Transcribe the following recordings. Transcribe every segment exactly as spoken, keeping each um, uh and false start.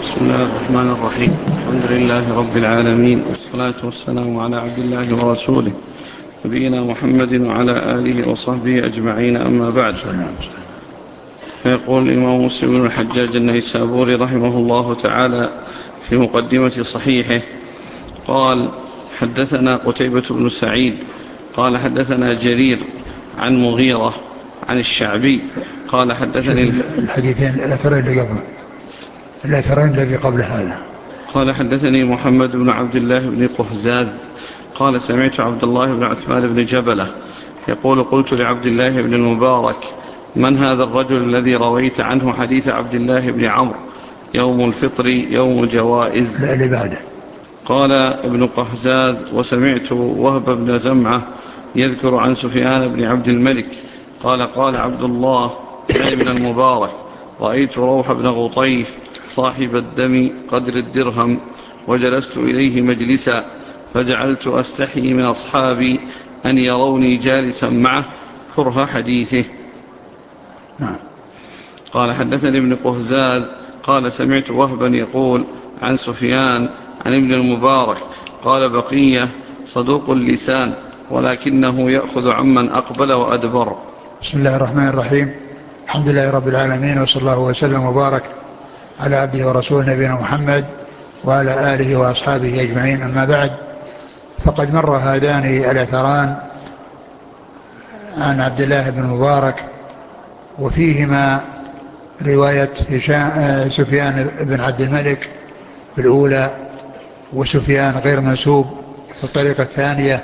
بسم الله الرحمن الرحيم. الحمد لله رب العالمين، والصلاة والسلام على عبد الله ورسوله نبينا محمد وعلى آله وصحبه أجمعين، أما بعد. فيقول الإمام مسلم بن الحجاج النيسابوري رحمه الله تعالى في مقدمة صحيحه قال: حدثنا قتيبة بن سعيد قال حدثنا جرير عن مغيرة عن الشعبي قال حدثني الحديثين الأثرين اللي قبل الأثرين الذي قبل هذا. قال حدثني محمد بن عبد الله بن قهزاذ قال سمعت عبد الله بن عثمان بن جبلة يقول: قلت لعبد الله بن المبارك: من هذا الرجل الذي رويت عنه حديث عبد الله بن عمرو يوم الفطر يوم الجوائز؟ لا اللي بعده. قال ابن قهزاذ: وسمعت وهب بن زمعة يذكر عن سفيان بن عبد الملك قال: قال عبد الله يعني بن المبارك: رأيت روح بن غطيف صاحب الدم قدر الدرهم وجلست إليه مجلسا فجعلت أستحي من أصحابي أن يروني جالسا معه كره حديثه. نعم. قال حدثني ابن قهزاذ قال سمعت وهبا يقول عن سفيان عن ابن المبارك قال: بقية صدوق اللسان ولكنه يأخذ عمن أقبل وأدبر. بسم الله الرحمن الرحيم. الحمد لله رب العالمين، وصلى الله وسلم وبارك على عبده ورسوله نبينا محمد وعلى آله وأصحابه أجمعين، أما بعد. فقد مر هذان الأثران عن عبد الله بن المبارك، وفيهما رواية سفيان بن عبد الملك في الأولى، وسفيان غير منسوب في الطريقة الثانية.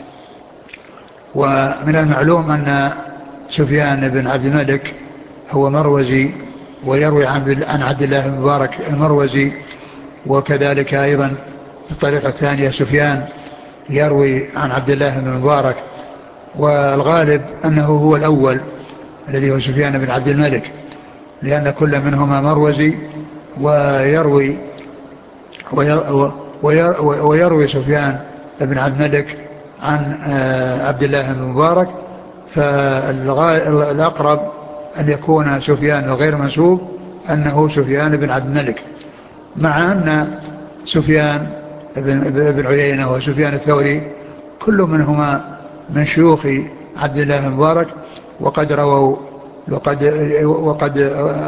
ومن المعلوم أن سفيان بن عبد الملك هو مروزي ويروي عن عبد الله بن المبارك المروزي، وكذلك أيضا في الطريقة الثانية سفيان يروي عن عبد الله بن المبارك، والغالب أنه هو الأول الذي هو سفيان بن عبد الملك، لأن كل منهما مروزي ويروي ويروي سفيان بن عبد الملك عن عبد الله بن المبارك، فالأقرب أن يكون سفيان الغير منسوب أنه سفيان بن عبد الملك، مع أن سفيان بن عيينة وسفيان الثوري كل منهما من شيوخ عبد الله بن المبارك، وقد رووا وقد وقد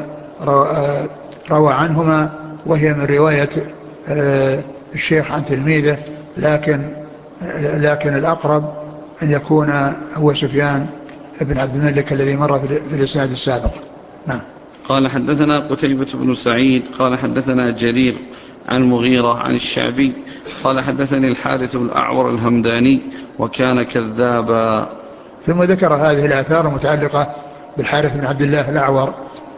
روى عنهما، وهي من رواية الشيخ عن تلميذه، لكن لكن الأقرب أن يكون هو سفيان بن عبد الملك الذي مر في الإسناد السابق. نعم. قال حدثنا قتيبة بن سعيد قال حدثنا جرير عن مغيرة عن الشعبي قال حدثني الحارث الأعور الهمداني وكان كذابا. ثم ذكر هذه الآثار المتعلقة بالحارث بن عبد الله الأعور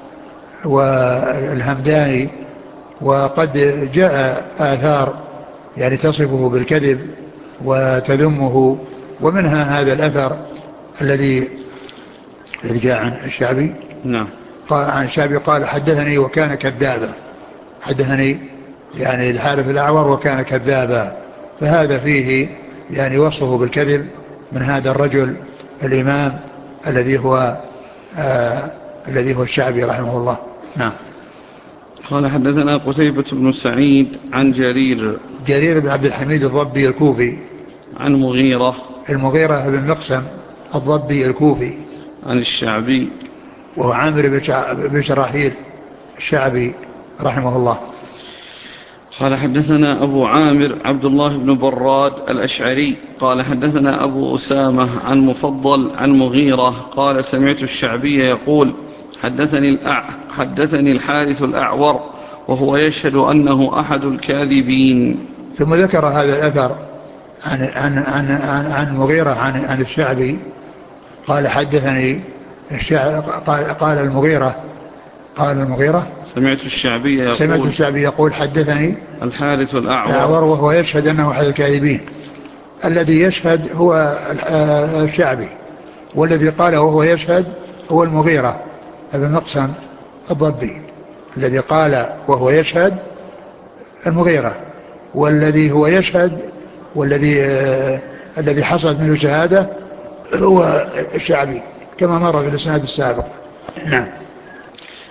والهمداني، وقد جاء آثار يعني تصفه بالكذب وتذمه، ومنها هذا الأثر الذي الذي جاء عن الشعبي. نعم. قال عن الشعبي قال: حدثني وكان كذابا. حدثني يعني الحارث الأعور وكان كذابا، فهذا فيه يعني وصفه بالكذب من هذا الرجل الإمام الذي هو آه الذي هو الشعبي رحمه الله. نعم. قال حدثنا قتيبة بن سعيد عن جرير جرير بن عبد الحميد الضبي الكوفي عن مغيرة المغيرة بن مقسم الضبي الكوفي عن الشعبي وهو عامر بن شراحيل الشعبي رحمه الله. قال حدثنا أبو عامر عبد الله بن براد الأشعري قال حدثنا أبو أسامة عن مفضل عن مغيرة قال سمعت الشعبي يقول: حدثني, الأع... حدثني الحارث الأعور وهو يشهد أنه أحد الكاذبين. ثم ذكر هذا الأثر عن, عن, عن, عن, عن مغيرة عن, عن الشعبي قال: حدثني الشعب قال, قال المغيرة قال المغيرة سمعت الشعبي يقول سمعت الشعبي يقول: حدثني الحارث الأعور, الأعور وهو يشهد أنه أحد الكاذبين. الذي يشهد هو الشعبي، والذي قال وهو يشهد هو المغيرة ابن مقسم الضبي. الذي قال وهو يشهد المغيرة، والذي هو يشهد والذي آه الذي حصلت منه شهادة هو الشعبي كما مر في الإسناد السابق. نعم.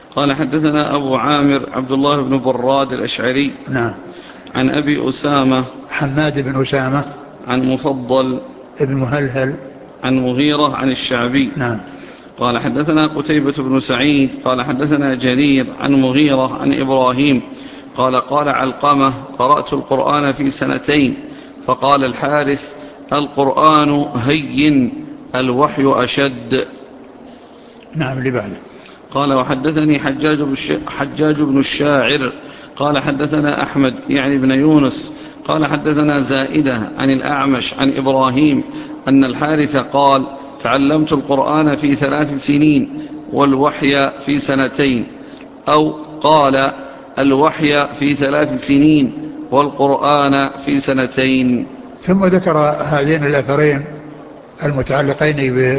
قال حدثنا أبو عامر عبد الله بن براد الأشعري. نعم. عن أبي أسامة حماد بن أسامة. عن مفضل ابن مهلهل. عن مغيرة عن الشعبي. نعم. قال حدثنا قتيبة بن سعيد قال حدثنا جرير عن مغيرة عن إبراهيم قال قال علقمة قرأت القرآن في سنتين. فقال الحارث القرآن هين الوحي أشد. نعم. اللي بعده. قال وحدثني حجاج حجاج بن الشاعر قال حدثنا أحمد يعني بن يونس قال حدثنا زائدة عن الأعمش عن إبراهيم أن الحارث قال تعلمت القرآن في ثلاث سنين والوحي في سنتين، أو قال الوحي في ثلاث سنين والقرآن في سنتين. ثم ذكر هذين الأثرين المتعلقين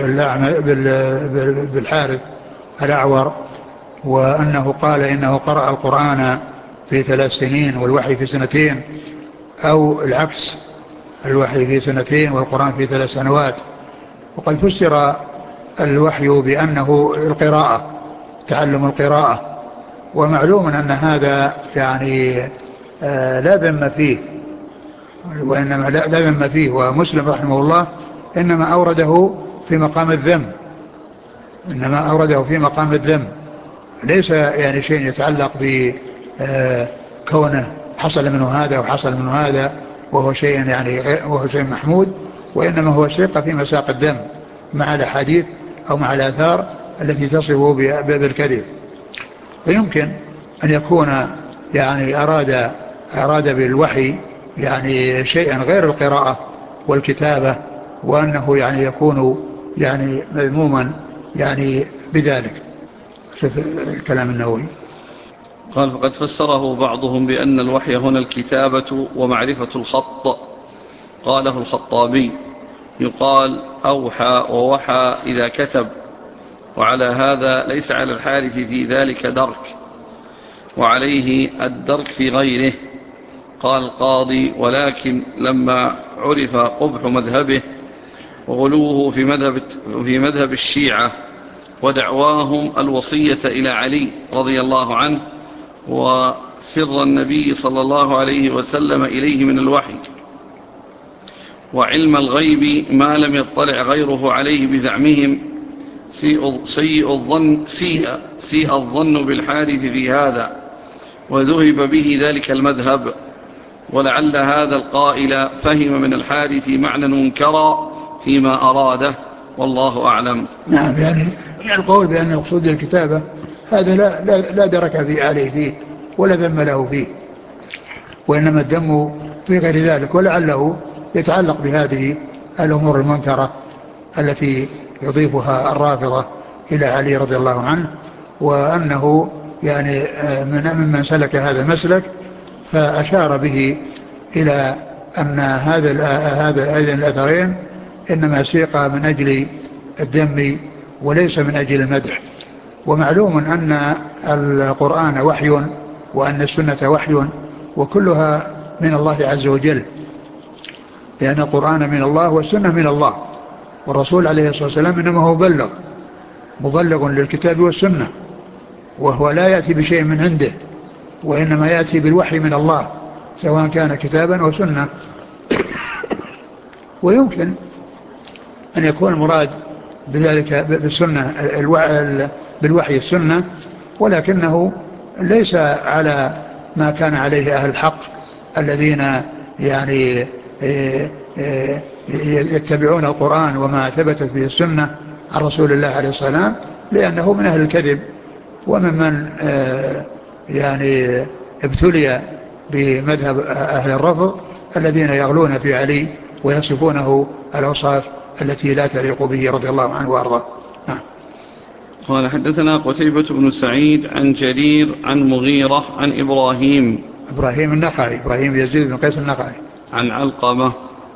بالحارث الأعور، وأنه قال إنه قرأ القرآن في ثلاث سنين والوحي في سنتين، أو العكس الوحي في سنتين والقرآن في ثلاث سنوات. وقد فسر الوحي بأنه القراءة، تعلم القراءة، ومعلوم أن هذا يعني لا ذم فيه، وإنما لا ذم فيه، ومسلم رحمه الله إنما أورده في مقام الذم، إنما أورده في مقام الذم، ليس يعني شيء يتعلق بكونه حصل منه هذا وحصل منه هذا وهو شيء يعني وهو شيء محمود، وإنما هو سيق في مساق الذم مع الحديث أو مع الآثار التي تصفه بالكذب. فيمكن أن يكون يعني أراد أراد بالوحي يعني شيئا غير القراءة والكتابة، وأنه يعني يكون يعني مذموما يعني بذلك. شوف كلام النووي. قال فقد فسره بعضهم بأن الوحي هنا الكتابة ومعرفة الخط. قاله الخطابي يقال أوحى ووحى إذا كتب، وعلى هذا ليس على الحارث في ذلك درك، وعليه الدرك في غيره. قال القاضي ولكن لما عرف قبح مذهبه وغلوه في مذهب, في مذهب الشيعة ودعواهم الوصية إلى علي رضي الله عنه وسر النبي صلى الله عليه وسلم إليه من الوحي وعلم الغيب ما لم يطلع غيره عليه بزعمهم، سيء الظن, سيء, سيء الظن بالحارث في هذا، وذهب به ذلك المذهب. ولعل هذا القائل فهم من الحارث معنى منكرا فيما أراده، والله أعلم. نعم. يعني القول بأن مقصود الكتابة هذا لا, لا, لا درك في عليه فيه ولا ذم له فيه، وإنما الذم في غير ذلك، ولعله يتعلق بهذه الأمور المنكرة التي يضيفها الرافضة إلى علي رضي الله عنه، وأنه يعني من ممن سلك هذا المسلك، فأشار به إلى أن هذا هذا هذين الأثرين إنما سيق من أجل الذم وليس من أجل المدح. ومعلوم أن القرآن وحي وأن السنة وحي، وكلها من الله عز وجل، لأن القرآن من الله والسنة من الله، والرسول عليه الصلاة والسلام إنما هو مبلغ مبلغ للكتاب والسنة، وهو لا يأتي بشيء من عنده، وإنما يأتي بالوحي من الله سواء كان كتابا أو سنة. ويمكن أن يكون المراد بذلك بالسنة بالوحي السنة، ولكنه ليس على ما كان عليه أهل الحق الذين يعني يتبعون القرآن وما ثبتت به السنة عن رسول الله عليه الصلاة والسلام، لأنه من أهل الكذب وممن يعني ابتلي بمذهب أهل الرفض الذين يغلون في علي ويصفونه الأوصاف التي لا تليق به رضي الله عنه وأرضاه. نعم. قال حدثنا قتيبة بن سعيد عن جرير عن مغيرة عن إبراهيم إبراهيم النخعي إبراهيم يزيد بن قيس النخعي عن علقمة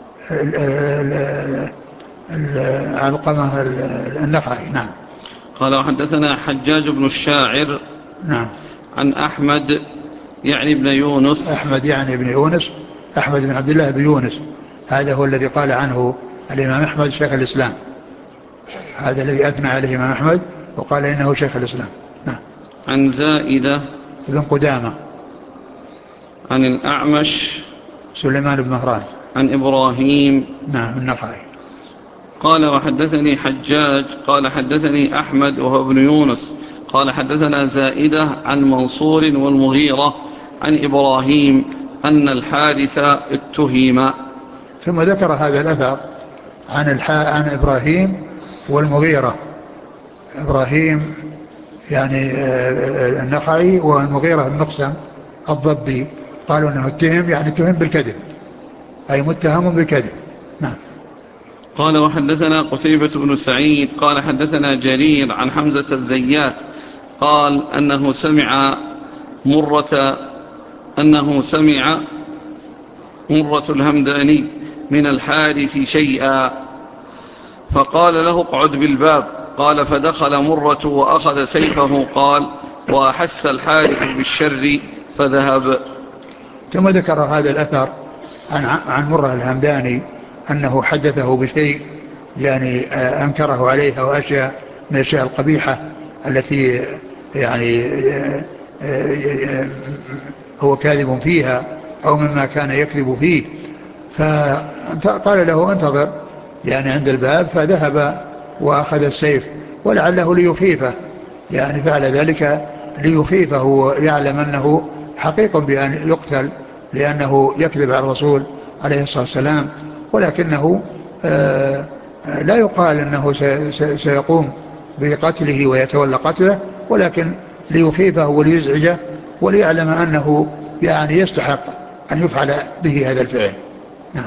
علقمة النخعي. نعم. قال وحدثنا حجاج بن الشاعر نعم. عن أحمد يعني بن يونس أحمد يعني بن يونس أحمد بن عبد الله بن يونس، هذا هو الذي قال عنه الإمام أحمد شيخ الإسلام، هذا الذي أثنى عليه الإمام أحمد وقال إنه شيخ الإسلام. نعم. عن زائدة بن قدامة عن الأعمش سليمان بن مهران عن إبراهيم نعم النخعي. قال وحدثني حجاج قال حدثني أحمد وهو ابن يونس قال حدثنا زائدة عن منصور والمغيرة عن إبراهيم أن الحارث اتهم. ثم ذكر هذا الأثر عن, الحا... عن إبراهيم والمغيرة. إبراهيم يعني النخعي والمغيرة المقسم الضبي قالوا أنه اتهم يعني اتهم بالكذب أي متهم بالكذب. نعم. قال وحدثنا قتيبة بن سعيد قال حدثنا جرير عن حمزة الزيات قال أنه سمع مرة أنه سمع مرة الهمداني من الحارث شيئا فقال له اقعد بالباب قال فدخل مرة وأخذ سيفه قال وأحس الحارث بالشر فذهب. ثم ذكر هذا الأثر عن, عن مرة الهمداني أنه حدثه بشيء يعني أنكره عليه أو أشياء من الأشياء القبيحة التي يعني هو كاذب فيها أو مما كان يكذب فيه. فقال له انتظر يعني عند الباب فذهب وأخذ السيف ولعله ليخيفه يعني فعل ذلك ليخيفه ويعلم أنه حقيق بأن يقتل لأنه يكذب على الرسول عليه الصلاة والسلام ولكنه آه لا يقال أنه سيقوم بقتله ويتولى قتله ولكن ليخيفه وليزعجه وليعلم أنه يعني يستحق أن يفعل به هذا الفعل. نعم.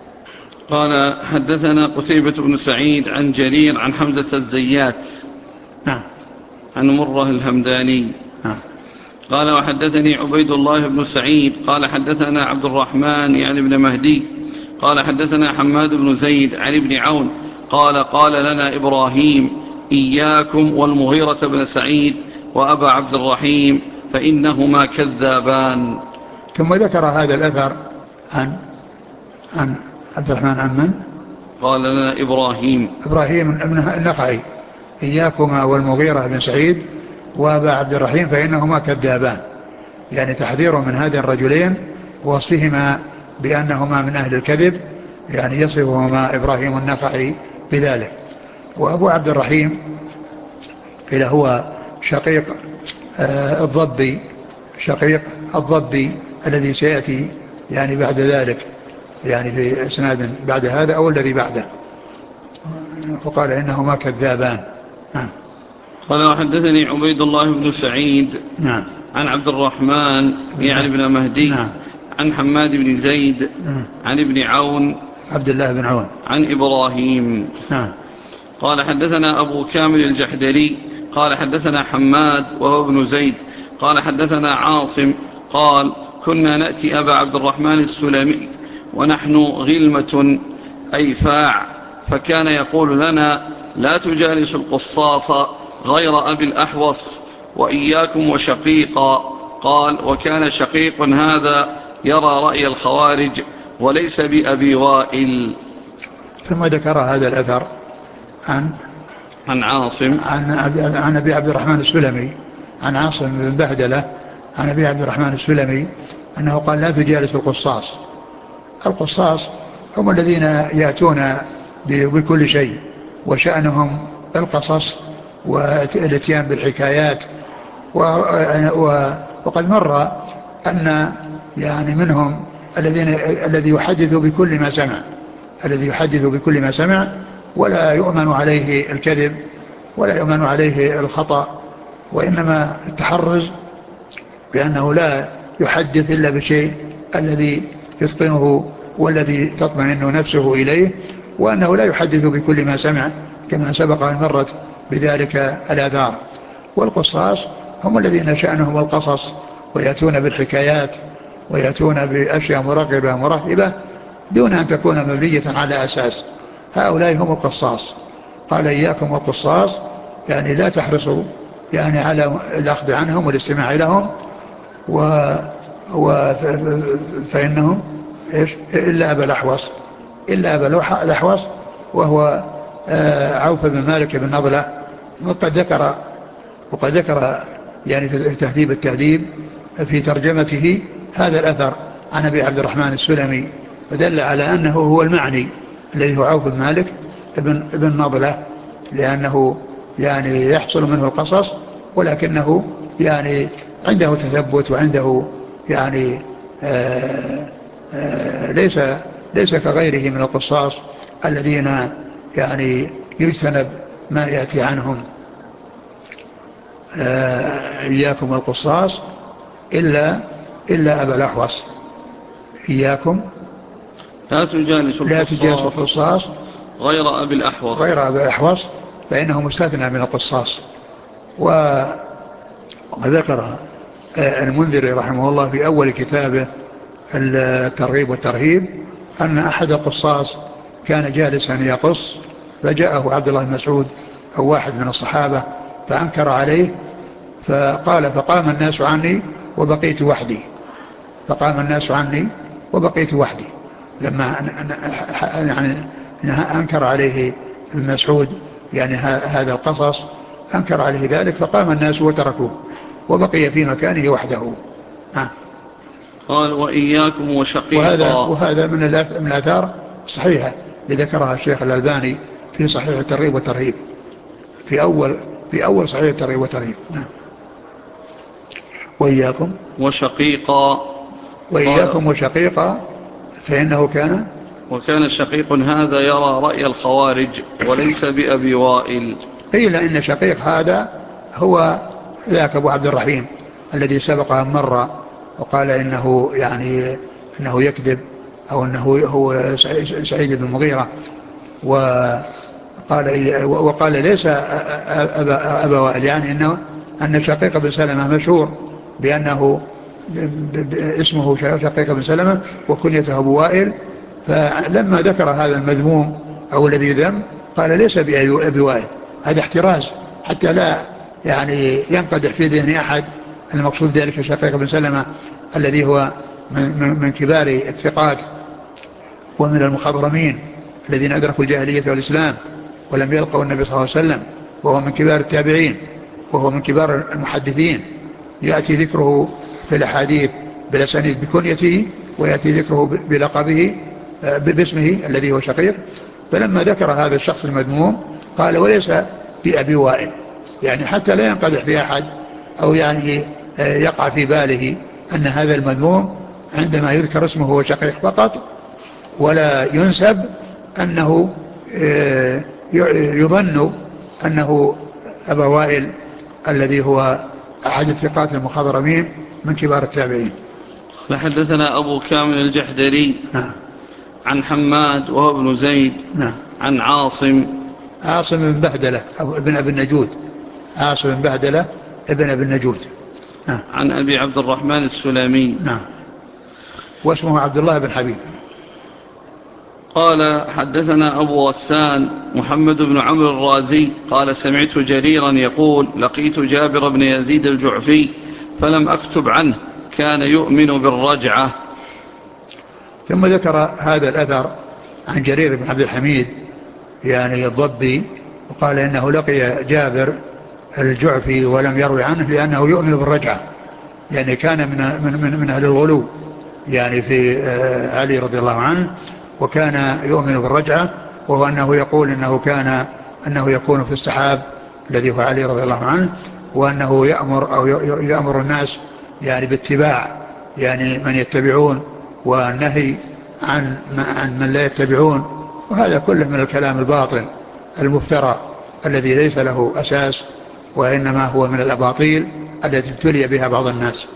قال حدثنا قتيبة بن سعيد عن جرير عن حمزة الزيات نعم. عن مرة الهمداني نعم. قال وحدثني عبيد الله بن سعيد قال حدثنا عبد الرحمن يعني ابن مهدي قال حدثنا حماد بن زيد عن ابن عون قال قال لنا إبراهيم إياكم والمغيرة بن سعيد وأبا عبد الرحيم فإنهما كذابان. ثم ذكر هذا الأثر عن عن عبد الرحمن عن من؟ قال لنا إبراهيم إبراهيم ابن النخعي إياكما والمغيرة بن سعيد وأبا عبد الرحيم فإنهما كذابان يعني تحذير من هذين الرجلين ووصفهما بأنهما من أهل الكذب يعني يصفهما إبراهيم النخعي بذلك. وأبو عبد الرحيم إلى هو شقيق آه الضبي شقيق الضبي الذي سيأتي يعني بعد ذلك يعني في اسناد بعد هذا أو الذي بعده. وقال إنهما كذابان. نعم. قال وحدثني عبيد الله بن سعيد نعم. عن عبد الرحمن يعني بن مهدي نعم. عن حماد بن زيد نعم. عن ابن عون عبد الله بن عون عن إبراهيم. نعم. قال حدثنا أبو كامل الجحدري قال حدثنا حماد وهو ابن زيد قال حدثنا عاصم قال كنا نأتي أبا عبد الرحمن السلمي ونحن غلمة أيفاع فكان يقول لنا لا تجالس القصاص غير أبي الأحوص وإياكم وشقيقا. قال وكان شقيق هذا يرى رأي الخوارج وليس بأبي وائل. ثم ذكر هذا الأثر عن عن عاصم عن, عن أبي عبد الرحمن السلمي عن عاصم بن بهدلة عن أبي عبد الرحمن السلمي أنه قال لا تجالس القصاص. القصاص هم الذين يأتون بكل شيء وشأنهم القصص والاتيان بالحكايات وقد مر أن يعني منهم الذين الذي يحدث بكل ما سمع الذي يحدث بكل ما سمع ولا يؤمن عليه الكذب ولا يؤمن عليه الخطأ وإنما التحرز بأنه لا يحدث إلا بشيء الذي يتقنه والذي تطمئن نفسه إليه وأنه لا يحدث بكل ما سمع كما سبق أن مرت بذلك الآثار. والقصاص هم الذين شأنهم القصص ويأتون بالحكايات ويأتون بأشياء مرغبة مرهبة دون أن تكون مبنية على أساس. هؤلاء هم القصاص. قال إياكم والقصاص يعني لا تحرصوا يعني على الأخذ عنهم والاستماع لهم و... و... فإنهم إيش إلا أبا الأحوص إلا أبا الأحوص وهو عوف بن مالك بن نضلة. وقد ذكر وقد ذكر يعني في تهذيب التهذيب في ترجمته هذا الأثر عن أبي عبد الرحمن السلمي، فدل على أنه هو المعني الذي هو عوف بن مالك ابن, ابن نضلة، لأنه يعني يحصل منه القصص ولكنه يعني عنده تثبت وعنده يعني آآ آآ ليس ليس كغيره من القصاص الذين يعني يجتنب ما يأتي عنهم. إياكم والقصاص إلا إلا أبا الأحوص، إياكم لا تجالس لا تجالس القصاص القصاص غير أبي الأحوص غير أبي الأحوص فإنه مستثنى من القصاص. و وذكر المنذري رحمه الله في أول كتابه الترغيب والترهيب أن أحد القصاص كان جالسا يقص، فجاءه عبد الله بن مسعود أو واحد من الصحابة فأنكر عليه، فقال فقام الناس عني وبقيت وحدي فقام الناس عني وبقيت وحدي لما يعني أنكر عليه ابن مسعود يعني هذا القصص، أنكر عليه ذلك فقام الناس وتركوه وبقي في مكانه وحده. ها. قال وإياكم وشقيقا. وهذا, وهذا من الآثار الصحيحة لذكرها الشيخ الألباني في صحيح الترغيب والترهيب في أول في أول صحيح الترغيب والترهيب. نعم. وإياكم وشقيقا. وإياكم وشقيقا فإنه كان وكان شقيق هذا يرى رأي الخوارج وليس بأبي وائل. قيل إن شقيق هذا هو ذاك أبو عبد الرحيم الذي سبقها مرة وقال إنه يعني إنه يكذب أو إنه هو سعيد بن المغيرة، وقال وقال ليس أبا, أبا وائل، يعني إنه أن شقيق بن سلمة مشهور بأنه اسمه شقيق بن سلمة وكنيته أبو وائل، فلما ذكر هذا المذموم أو الذي ذم قال ليس بأبي وائل. هذا احتراز حتى لا يعني ينقدح في ذهن أحد المقصود ذلك شقيق بن سلمة الذي هو من, من كبار الثقات ومن المخضرمين الذين أدركوا الجاهلية والإسلام ولم يلقوا النبي صلى الله عليه وسلم، وهو من كبار التابعين وهو من كبار المحدثين، يأتي ذكره في الأحاديث بالأسانيد بكنيته ويأتي ذكره بلقبه باسمه الذي هو شقيق. فلما ذكر هذا الشخص المذموم قال وليس بأبي وائل، يعني حتى لا ينقدح في أحد أو يعني يقع في باله أن هذا المذموم عندما يذكر اسمه هو شقيق فقط ولا ينسب أنه يظن أنه أبا وائل الذي هو أحد الثقات المخضرمين من كبار التابعين. فحدثنا أبو كامل الجحدري نعم. عن حماد وهو ابن زيد نعم. عن عاصم عاصم بن بهدلة ابن أبي النجود عاصم بن بهدلة ابن أبي النجود. نعم. عن أبي عبد الرحمن السلمي. نعم. واسمه عبد الله بن حبيب. قال حدثنا أبو غسان محمد بن عمرو الرازي قال سمعت جريرا يقول لقيت جابر بن يزيد الجعفي فلم أكتب عنه كان يؤمن بالرجعة. ثم ذكر هذا الأثر عن جرير بن عبد الحميد يعني الضبي وقال إنه لقي جابر الجعفي ولم يروي عنه لأنه يؤمن بالرجعة، يعني كان من, من, من أهل الغلو يعني في علي رضي الله عنه، وكان يؤمن بالرجعة، وهو أنه يقول إنه كان أنه يكون في السحاب الذي هو علي رضي الله عنه، وأنه يأمر أو يأمر الناس يعني باتباع يعني من يتبعون والنهي عن عن من لا يتبعون، وهذا كله من الكلام الباطل المفترى الذي ليس له أساس وإنما هو من الأباطيل التي ابتلي بها بعض الناس.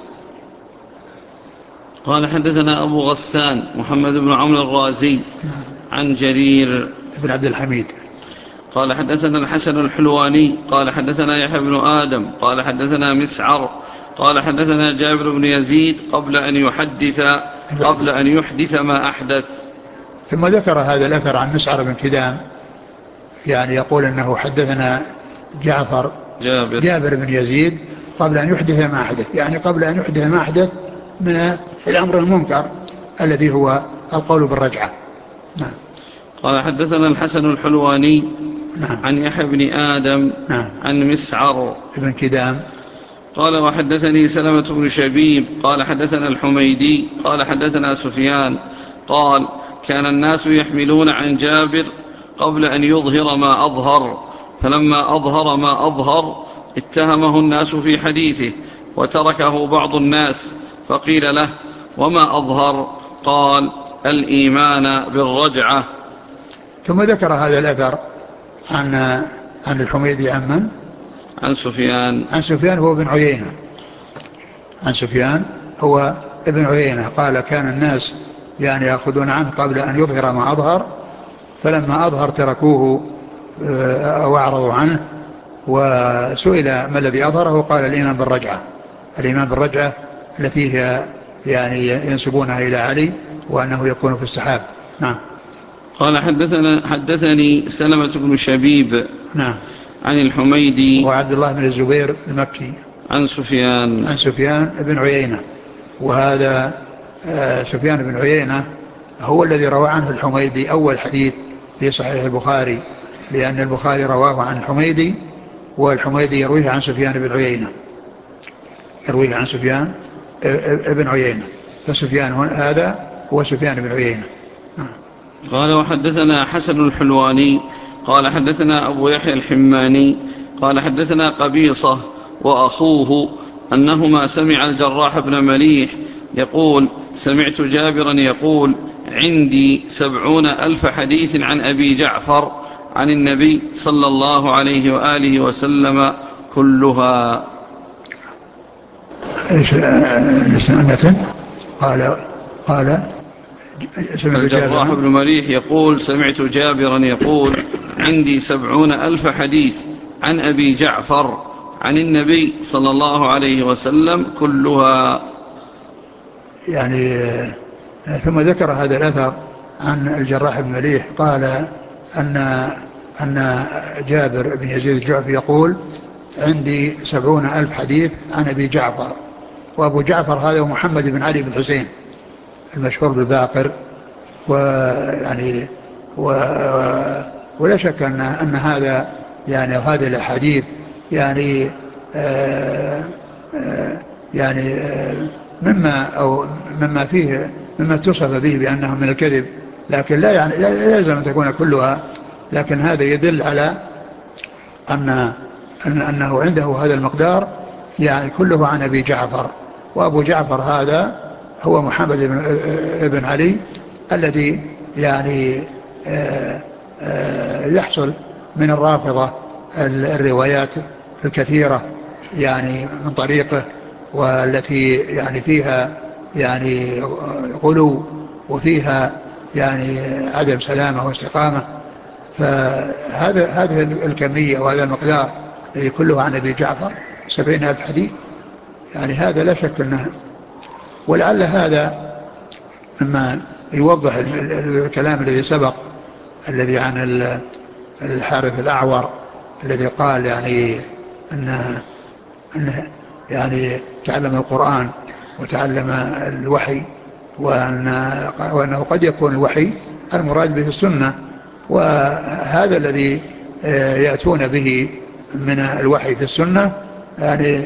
قال حدثنا أبو غسان محمد بن عمرو الرازي عن جرير بن عبد الحميد قال حدثنا الحسن الحلواني قال حدثنا يحيى بن آدم قال حدثنا مسعر قال حدثنا جابر بن يزيد قبل أن يحدث قبل أن يحدث ما أحدث. ثم ذكر هذا الأثر عن مسعر بن كدام يعني يقول أنه حدثنا جعفر جابر, جابر بن يزيد قبل أن يحدث ما أحدث، يعني قبل أن يحدث ما أحدث من الأمر المنكر الذي هو القول بالرجعة. نعم. قال حدثنا الحسن الحلواني نعم. عن يحيى بن آدم نعم. عن مسعر ابن كدام قال وحدثني سلمة بن شبيب قال حدثنا الحميدي قال حدثنا سفيان قال كان الناس يحملون عن جابر قبل أن يظهر ما أظهر، فلما أظهر ما أظهر اتهمه الناس في حديثه وتركه بعض الناس، فقيل له وما أظهر؟ قال الإيمان بالرجعة. ثم ذكر هذا الأثر عن عن الحميدي عن من؟ عن سفيان عن سفيان هو بن عيينة عن سفيان هو ابن عيينة قال كان الناس يعني يأخذون عنه قبل أن يظهر ما أظهر، فلما أظهر تركوه أو أعرضوا عنه، وسئل ما الذي أظهره قال الإيمان بالرجعة، الإيمان بالرجعة التي هي يعني ينسبونها إلى علي وأنه يكون في السحاب. نعم. قال حدثنا حدثني سلمة بن شبيب نعم عن الحميدي وعبد الله بن الزبير المكي عن سفيان عن سفيان بن عيينة، وهذا سفيان بن عيينة هو الذي روى عنه الحميدي أول حديث في صحيح البخاري، لأن البخاري رواه عن الحميدي والحميدي يرويه عن سفيان بن عيينة، يرويه عن سفيان بن عيينة، فسفيان هذا هو سفيان بن عيينة. قال وحدثنا حسن الحلواني قال حدثنا أبو يحيى الحماني قال حدثنا قبيصة وأخوه أنهما سمع الجراح بن مليح يقول سمعت جابرا يقول عندي سبعون ألف حديث عن أبي جعفر عن النبي صلى الله عليه وآله وسلم كلها. ايش الاسناد؟ قال قال الجراح بن مليح يقول سمعت جابرا يقول عندي سبعون ألف حديث عن أبي جعفر عن النبي صلى الله عليه وسلم كلها. يعني ثم ذكر هذا الأثر عن الجراح بن مليح قال أن أن جابر بن يزيد الجعفي يقول عندي سبعون ألف حديث عن أبي جعفر، وأبو جعفر هذا محمد بن علي بن حسين المشهور بالباقر، ويعني و ولا شك أن أن هذا يعني هذه الأحاديث يعني آآ آآ يعني آآ مما أو مما فيه مما توصف به بأنه من الكذب، لكن لا يعني لا يلزم أن تكون كلها، لكن هذا يدل على أن أن أنه عنده هذا المقدار يعني كله عن أبي جعفر، وأبو جعفر هذا هو محمد بن علي الذي يعني آآ آآ يحصل من الرافضة الروايات الكثيرة يعني من طريقه، والتي يعني فيها يعني غلو وفيها يعني عدم سلامة واستقامة، فهذا هذه الكمية وهذا المقدار الذي كله عن أبي جعفر سبعين ألف حديث، يعني هذا لا شك أنه، ولعل هذا مما يوضح الكلام الذي سبق الذي عن الحارث الأعور الذي قال يعني أنه, أنه يعني تعلم القرآن وتعلم الوحي، وأن وأنه قد يكون الوحي المراد به السنة، وهذا الذي يأتون به من الوحي في السنة يعني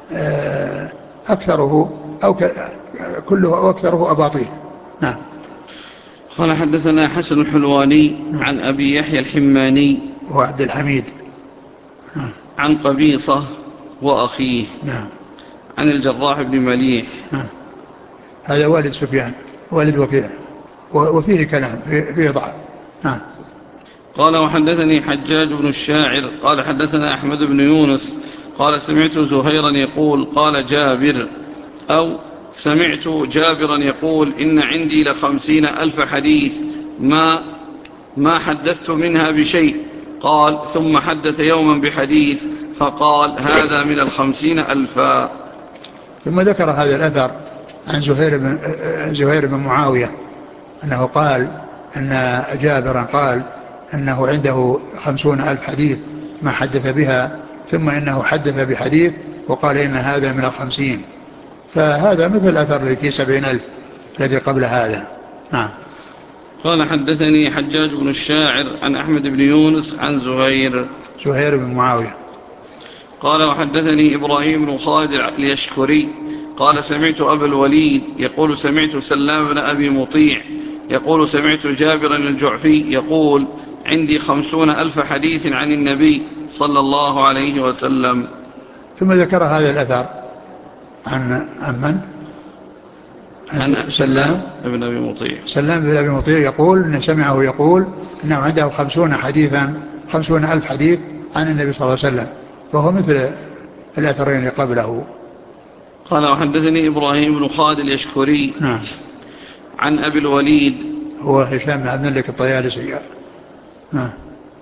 أكثره أو كله أو أكثره أباطيل. نعم. قال حدثنا حسن الحلواني عن أبي يحيى الحماني وعبد الحميد عن قبيصة وأخيه نعم. عن الجراح بن مليح نعم. هذا والد سفيان والد وكيع وفيه كلام فيه ضعف. نعم. قال وحدثني حجاج بن الشاعر قال حدثنا أحمد بن يونس قال سمعت زهيرا يقول قال جابر أو سمعت جابرا يقول إن عندي لخمسين ألف حديث ما ما حدثت منها بشيء. قال ثم حدث يوما بحديث فقال هذا من الخمسين ألفا. ثم ذكر هذا الأثر عن زهير بن, زهير بن معاوية أنه قال أن جابرا قال أنه عنده خمسون ألف حديث ما حدث بها، ثم إنه حدث بحديث وقال إن هذا من الخمسين، فهذا مثل الأثر الذي فيه سبعين ألف الذي قبل هذا. نعم. قال حدثني حجاج بن الشاعر عن أحمد بن يونس عن زهير زهير بن معاوية. قال وحدثني إبراهيم بن خالد اليشكري قال سمعت أبا الوليد يقول سمعت سلام بن أبي مطيع يقول سمعت جابر الجعفي يقول عندي خمسون ألف حديث عن النبي صلى الله عليه وسلم. ثم ذكر هذا الأثر عن عن من؟ عن سلام بن أبي مطيع سلام بن أبي مطيع يقول إن سمعه يقول إنه عنده خمسون حديثا خمسون ألف حديث عن النبي صلى الله عليه وسلم، فهو مثل الأثرين قبله. قال وحدثني إبراهيم بن خالد اليشكري نعم عن أبي الوليد هو هشام بن عبد الملك الطيالسي نعم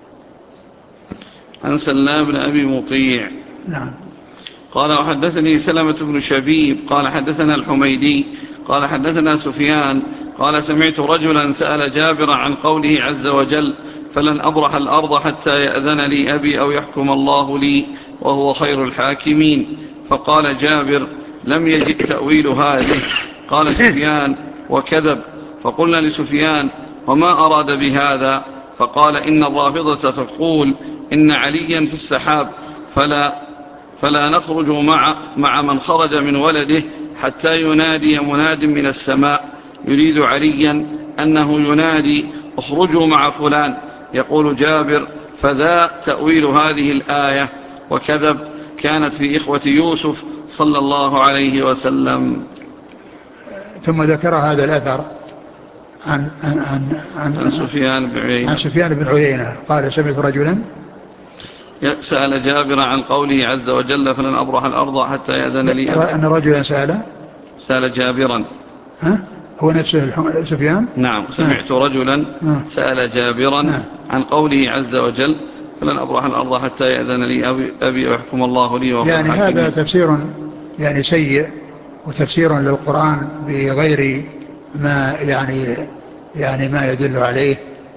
عن سلام بن أبي مطيع نعم. قال وحدثني سلمة بن شبيب قال حدثنا الحميدي قال حدثنا سفيان قال سمعت رجلا سأل جابر عن قوله عز وجل فلن أبرح الأرض حتى يأذن لي أبي أو يحكم الله لي وهو خير الحاكمين، فقال جابر لم يجد تأويل هذه. قال سفيان وكذب. فقلنا لسفيان وما أراد بهذا؟ فقال إن الرافضة تقول إن عليا في السحاب فلا فلا نخرج مع, مع من خرج من ولده حتى ينادي مناد من السماء يريد عليا أنه ينادي اخرجوا مع فلان. يقول جابر فذا تأويل هذه الآية وكذب، كانت في إخوة يوسف صلى الله عليه وسلم. ثم ذكر هذا الأثر عن, عن, عن, عن, عن سفيان بن عيينة عن سفيان بن عيينة قال سمعت رجلا سأل جابر عن قوله عز وجل فلن أبرح الأرض حتى يأذن لي أبي. أن رجلا سأل سأل جابرا ها هو نفسه سفيان. نعم سمعت ها. رجلا ها. سأل جابرا ها. عن قوله عز وجل فلن أبرح الأرض حتى يأذن لي أبي, أبي ويحكم الله لي وهو يعني الحاكمين. هذا تفسير يعني سيء وتفسير للقرآن بغير ما يعني يعني ما يدل عليه.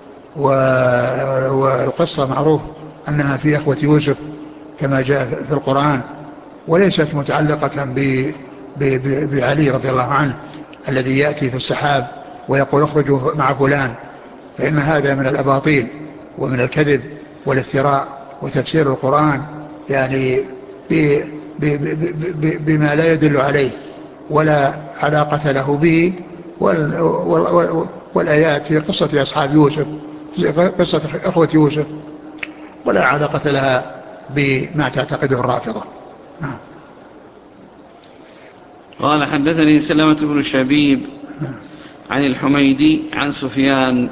والقصة معروف أنها في إخوة يوسف كما جاء في القرآن، وليست متعلقة بعلي رضي الله عنه الذي يأتي في السحاب ويقول اخرجوا مع فلان، فإن هذا من الأباطيل ومن الكذب والافتراء وتفسير القرآن يعني بما لا يدل عليه ولا علاقة له به. والآيات في قصة أصحاب يوسف قصة أخوة يوسف ولا علاقة لها بما تعتقده الرافضة. نعم. قال حدثني سلمة بن شبيب عن الحميدي عن سفيان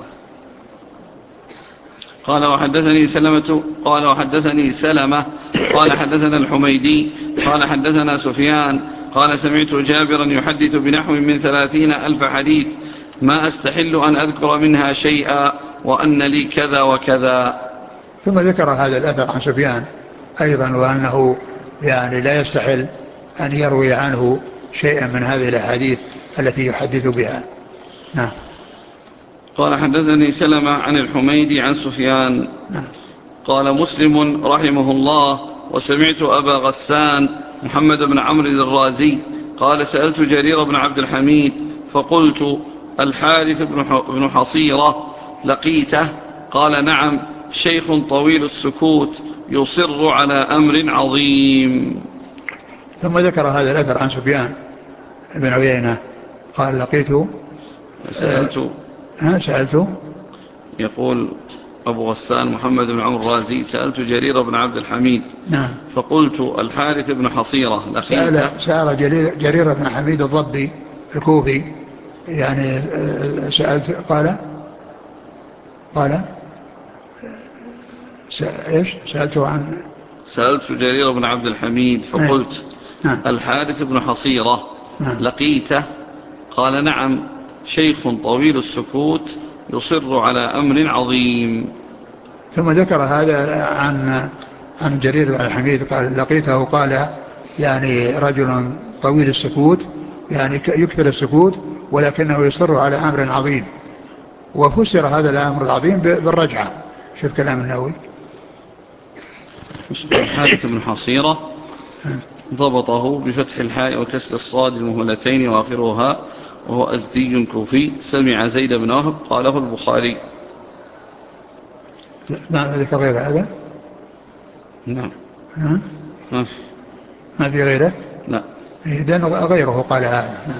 قال وحدثني سلمة قال وحدثني سلمة قال حدثنا الحميدي قال حدثنا سفيان قال سمعت جابرا يحدث بنحو من ثلاثين ألف حديث ما أستحل أن أذكر منها شيئا وأن لي كذا وكذا. ثم ذكر هذا الأثر عن سفيان أيضا وأنه يعني لا يستحل أن يروي عنه شيئا من هذه الأحاديث التي يحدث بها. نعم. قال حدثني سلمة عن الحميدي عن سفيان نعم. قال مسلم رحمه الله وسمعت أبا غسان محمد بن عمرو الرازي قال سألت جرير بن عبد الحميد فقلت الحارث بن حصيرة لقيته؟ قال نعم شيخ طويل السكوت يصر على أمر عظيم. ثم ذكر هذا الأثر عن سفيان بن عيينة قال لقيته سألت ها سألت يقول أبو غسان محمد بن عمرو الرازي سألت جرير بن عبد الحميد نعم فقلت الحارث بن حصيرة لقيته؟ سأل جرير, جرير بن حميد الضبي الكوفي يعني سألت قال قال إيش سألته عن سألت جرير بن عبد الحميد فقلت نعم. الحارث بن حصيرة نعم. لقيته؟ قال نعم شيخ طويل السكوت يصر على أمر عظيم. ثم ذكر هذا عن عن جرير بن الحميد قال لقيته قال يعني رجل طويل السكوت يعني يكثر السكوت ولكنه يصر على أمر عظيم. وفسر هذا الأمر العظيم بالرجعة. شوف كلام النووي. الحارث بن حصيرة ضبطه بفتح الحاء وكسر الصاد المهملتين وآخرها وهو أزدي كوفي سمع زيد بن وهب قاله البخاري. نعم ذكر غير هذا. نعم. نعم ما في ما في غيره؟ لا. إذن غيره قال هذا. نعم.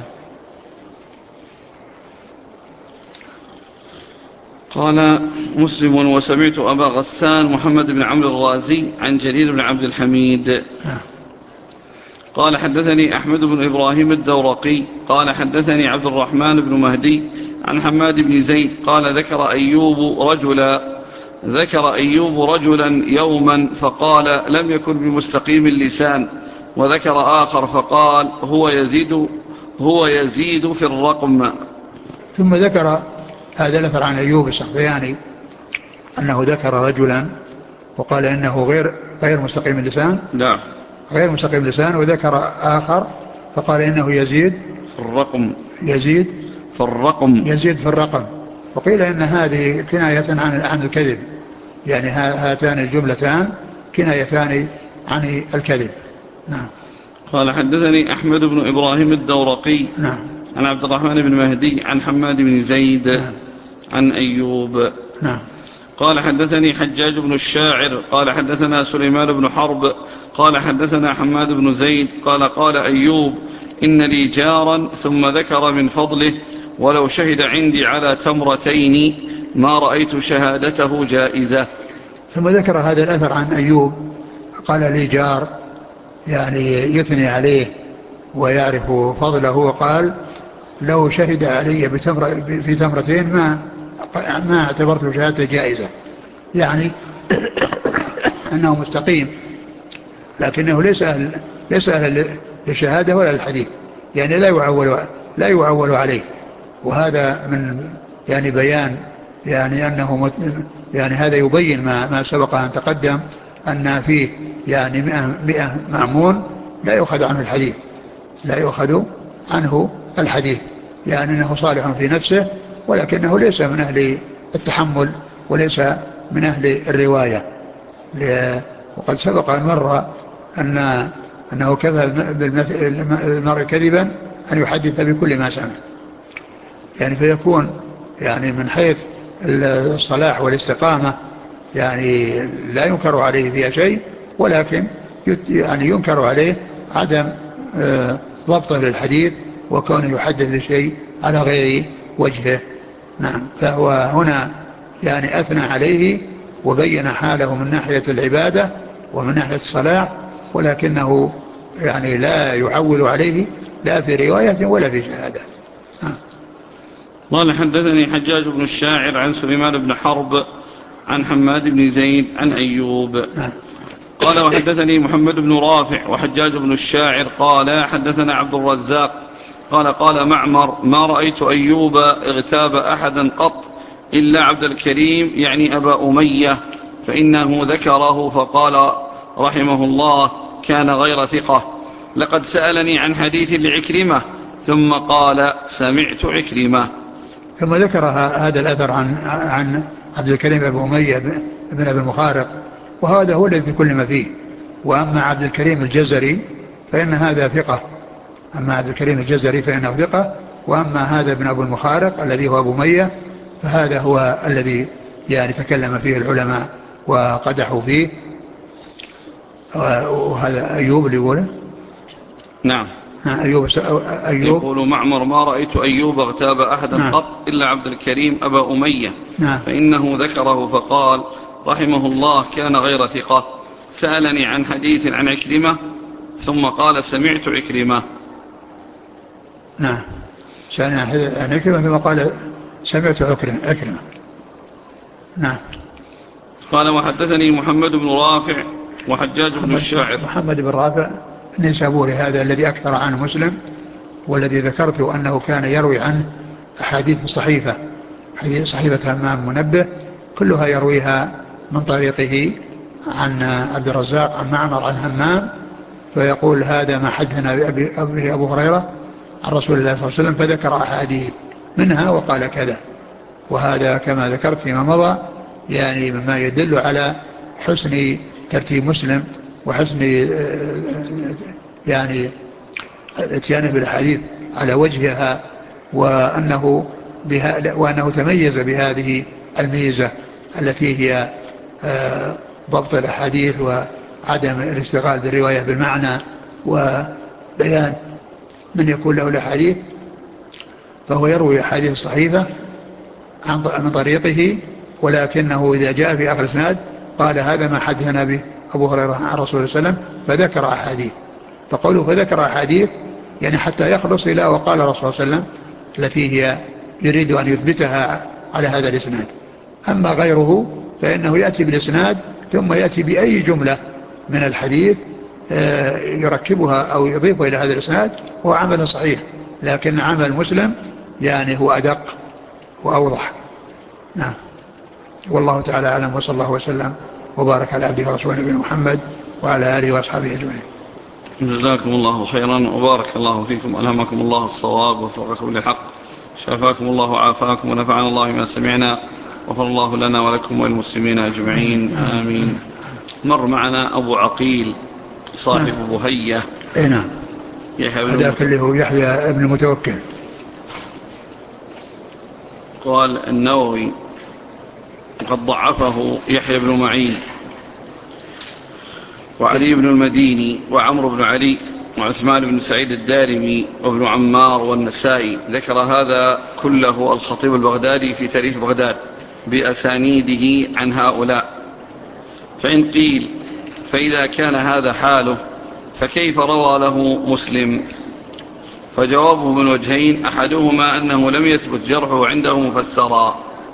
قال مسلم وسمعت أبا غسان محمد بن عمرو الرازي عن جرير بن عبد الحميد نعم. قال حدثني أحمد بن إبراهيم الدورقي قال حدثني عبد الرحمن بن مهدي عن حماد بن زيد قال ذكر أيوب رجلا ذكر أيوب رجلا يوما فقال لم يكن بمستقيم اللسان، وذكر آخر فقال هو يزيد هو يزيد في الرقم. ثم ذكر هذا الأثر عن أيوب السختياني أنه ذكر رجلا وقال إنه غير غير مستقيم اللسان. نعم. غير مستقيم اللسان. وذكر آخر فقال إنه يزيد في الرقم. يزيد في الرقم. يزيد في الرقم. وقيل إن هذه كناية عن عن الكذب، يعني هاتان الجملتان كنايتان عن الكذب. نعم. قال حدثني أحمد بن إبراهيم الدورقي نعم. عن عبد الرحمن بن مهدي عن حماد بن زيد نعم. عن أيوب. نعم. قال حدثني حجاج بن الشاعر قال حدثنا سليمان بن حرب قال حدثنا حماد بن زيد قال قال أيوب إن لي جارا، ثم ذكر من فضله ولو شهد عندي على تمرتين ما رأيت شهادته جائزة. ثم ذكر هذا الأثر عن أيوب قال لي جار، يعني يثني عليه ويعرف فضله، وقال لو شهد علي بتمر في تمرتين ما ما اعتبرت شهادته جائزة، يعني أنه مستقيم لكنه ليس أهل ليس أهل للشهادة ولا الحديث، يعني لا يعول لا يعول عليه. وهذا من يعني بيان يعني أنه يعني هذا يبين ما ما سبق أن تقدم أن فيه يعني مئة, مئة مأمون لا يؤخذ عنه الحديث لا يؤخذ عنه الحديث يعني أنه صالح في نفسه ولكنه ليس من أهل التحمل وليس من أهل الرواية. وقد سبق أن مر أن أنه كفى بالمرء كذبا أن يحدث بكل ما سمع، يعني فيكون يعني من حيث الصلاح والاستقامة يعني لا ينكر عليه فيها شيء، ولكن يعني ينكر عليه عدم ضبطه للحديث وكونه يحدث بشيء على غير وجهه. نعم. فهو هنا يعني أثنى عليه وبين حاله من ناحية العبادة ومن ناحية الصلاح، ولكنه يعني لا يعول عليه لا في رواية ولا في شهادات. قال حدثني حجاج بن الشاعر عن سليمان بن حرب عن حماد بن زيد عن أيوب قال وحدثني محمد بن رافع وحجاج بن الشاعر قال حدثنا عبد الرزاق قال قال معمر ما رأيت أيوب اغتاب أحدا قط إلا عبد الكريم يعني أبا أمية، فإنه ذكره فقال رحمه الله كان غير ثقة. لقد سألني عن حديث لعكرمة ثم قال سمعت عكرمة. ثم ذكر هذا الأثر عن عن عبد الكريم أبو أمية بن أبي المخارق، وهذا هو الذي في كل ما فيه. وأما عبد الكريم الجزري فإن هذا ثقة أما عبد الكريم الجزري فإنه ثقة وأما هذا ابن أبو المخارق الذي هو أبو أمية فهذا هو الذي يعني تكلم فيه العلماء وقدحوا فيه. وهذا أيوب اللي يقوله. نعم. أيوب, أيوب يقول معمر ما رأيت أيوب اغتاب أحدا نعم. قط إلا عبد الكريم أبا أمية نعم. فإنه ذكره فقال رحمه الله كان غير ثقة. سألني عن حديث عن عكرمة ثم قال سمعت عكرمة. نعم. سألني عن عكرمة ثم قال سمعت عكرمة. نعم. قال وحدثني محمد بن رافع وحجاج بن الشاعر. محمد بن رافع النيسابوري هذا الذي أكثر عنه مسلم والذي ذكرت أنه كان يروي عنه أحاديث صحيفة حديث صحيفة همام منبه كلها يرويها من طريقه عن عبد الرزاق عن معمر عن همام، فيقول هذا ما حدثنا به أبو هريرة عن رسول الله صلى الله عليه وسلم فذكر أحاديث منها وقال كذا. وهذا كما ذكرت فيما مضى يعني مما يدل على حسن ترتيب مسلم وحسن يعني اتيانه بالحديث على وجهها، وأنه, بها وأنه تميز بهذه الميزة التي هي ضبط الأحاديث عدم الاشتغال بالرواية بالمعنى وبيان من يكون له الأحاديث، فهو يروي أحاديث صحيحة من طريقه، ولكنه إذا جاء في آخر الإسناد قال هذا ما حدثنا به أبو هريرة عن رسول الله صلى الله عليه وسلم، فذكر أحاديث. فقوله فذكر أحاديث يعني حتى يخلص إلى وقال رسول الله صلى الله عليه وسلم التي هي يريد أن يثبتها على هذا الإسناد. أما غيره فإنه يأتي بالإسناد ثم يأتي بأي جملة من الحديث يركبها أو يضيفها إلى هذا الإسناد، هو عمل صحيح، لكن عمل مسلم يعني هو أدق وأوضح. نعم، والله تعالى أعلم، وصلى الله وسلم وبارك على عبده ورسوله نبينا محمد وعلى آله وأصحابه أجمعين. جزاكم الله خيرا وبارك الله فيكم، ألهمكم الله الصواب ووفقكم للحق، شفاكم الله وعافاكم ونفعنا الله ما سمعنا، غفر الله لنا ولكم وللمسلمين أجمعين، آمين. مر معنا أبو عقيل صاحب بهية. اي نعم، هذاك اللي هو يحيى ابن المتوكل. قال النووي قد ضعفه يحيى بن معين وعلي بن المديني وعمرو بن علي وعثمان بن سعيد الدارمي وابن عمار والنسائي. ذكر هذا كله الخطيب البغدادي في تاريخ بغداد بأسانيده عن هؤلاء. فإن قيل فإذا كان هذا حاله فكيف روى له مسلم؟ فجوابه من وجهين، أحدهما أنه لم يثبت جرحه عنده مفسرا.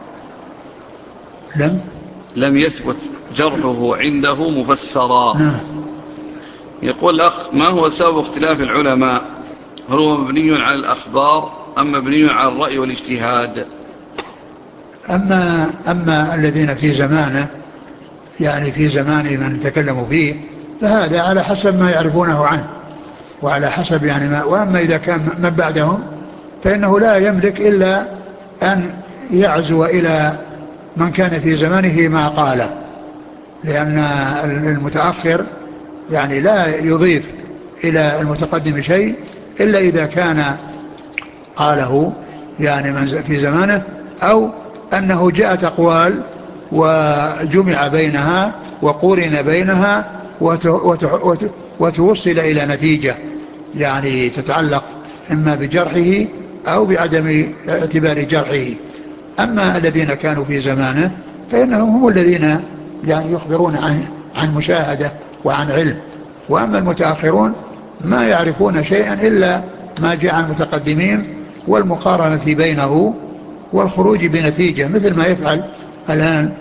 لم لم يثبت جرحه عنده مفسرا. يقول الأخ: ما هو سبب اختلاف العلماء؟ هل هو مبني على الأخبار أم مبني على الرأي والاجتهاد؟ أما, أما الذين في زمانه، يعني في زمان من تكلموا فيه، فهذا على حسب ما يعرفونه عنه وعلى حسب يعني ما. وأما إذا كان من بعدهم فإنه لا يملك إلا أن يعزو إلى من كان في زمانه ما قاله، لأن المتأخر يعني لا يضيف إلى المتقدم شيء إلا إذا كان قاله يعني من في زمانه، أو أنه جاءت أقوال وجمع بينها وقورن بينها وتوصل إلى نتيجة يعني تتعلق إما بجرحه أو بعدم اعتبار جرحه. أما الذين كانوا في زمانه فإنهم هم الذين يعني يخبرون عن عن مشاهدة وعن علم، وأما المتأخرون ما يعرفون شيئا إلا ما جاء عن المتقدمين والمقارنة بينه والخروج بنتيجة، مثل ما يفعل الآن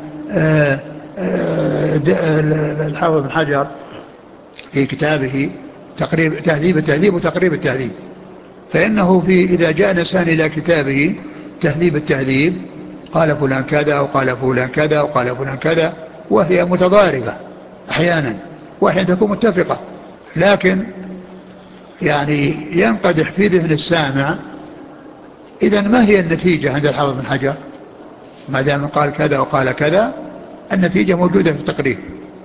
الحافظ بن حجر في كتابه تقريب تهذيب التهذيب وتقريب التهذيب. فإنه في إذا جاء الإنسان إلى كتابه تهذيب التهذيب قال فلان كذا وقال فلان كذا وقال فلان كذا، وهي متضاربة أحيانا وأحيانا تكون متفقة، لكن يعني ينقدح في ذهن السامع إذا ما هي النتيجة عند الحافظ بن حجر؟ ما دام قال كذا وقال كذا، النتيجة موجودة في التقريب،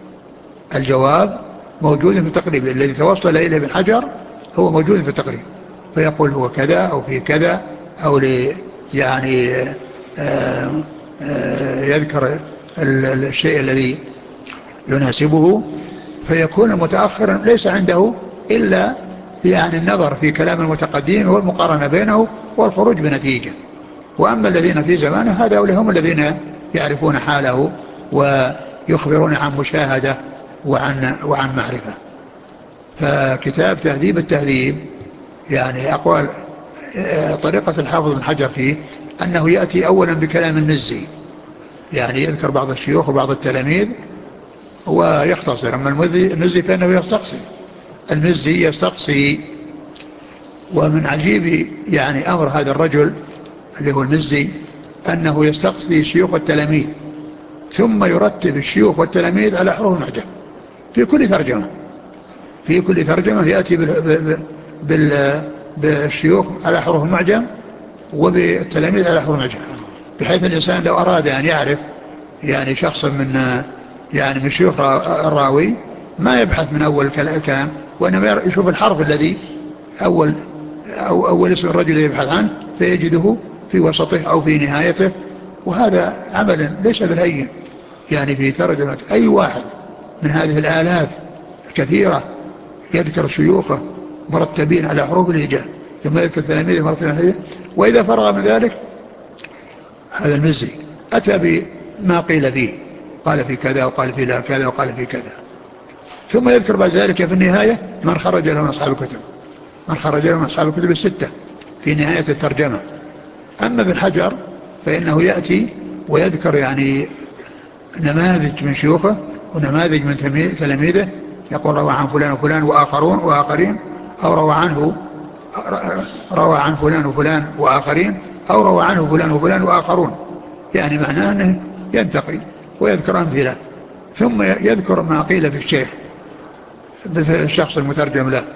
الجواب موجود في التقريب، الذي توصل إليه ابن حجر هو موجود في التقريب، فيقول هو كذا أو في كذا، أو لي يعني آآ آآ يذكر الشيء الذي يناسبه، فيكون المتأخر ليس عنده إلا يعني النظر في كلام المتقدمين والمقارنة بينه والخروج بنتيجة. وأما الذين في زمانه هذا هم الذين يعرفون حاله ويخبرون عن مشاهدة وعن, وعن معرفة. فكتاب تهذيب التهذيب يعني أقوال طريقة الحافظ بن حجر فيه أنه يأتي أولا بكلام المزي، يعني يذكر بعض الشيوخ وبعض التلاميذ ويختصر. أما المزي فإنه يستقصي، المزي يستقصي. ومن عجيب يعني أمر هذا الرجل اللي هو المزي أنه يستقصي شيوخ التلاميذ ثم يرتب الشيوخ والتلاميذ على حروف المعجم في كل ترجمة. في كل ترجمة يأتي بال... بال... بالشيوخ على حروف المعجم وبالتلاميذ على حروف المعجم، بحيث الإنسان لو أراد أن يعرف يعني شخصا من يعني من شيوخ الراوي ما يبحث من أول كلام، وإنما يشوف الحرف الذي أول أو أول اسم الرجل يبحث عنه فيجده في وسطه أو في نهايته. وهذا عمل ليس بالهين يعني في ترجمة أي واحد من هذه الآلاف كثيرة يذكر شيوخه مرتبين على حروف الهجاء ثم يذكر تلاميذه مرتبين على الهجاء. وإذا فرغ من ذلك هذا المزي أتى بما قيل فيه، قال في كذا وقال في لا كذا وقال في كذا، ثم يذكر بعد ذلك في النهاية من خرج له من أصحاب الكتب، من خرج له من أصحاب الكتب الستة في نهاية الترجمة. أما ابن حجر فإنه يأتي ويذكر يعني نماذج من شيوخه ونماذج من تلاميذه، يقول روى عن فلان وفلان وآخرون وآخرين، أو روى عنه روى عن فلان وفلان وآخرين، أو روى عنه فلان وفلان وآخرون، يعني معناه أنه ينتقي ويذكر أمثلة، ثم يذكر ما قيل في الشيخ في الشخص المترجم له،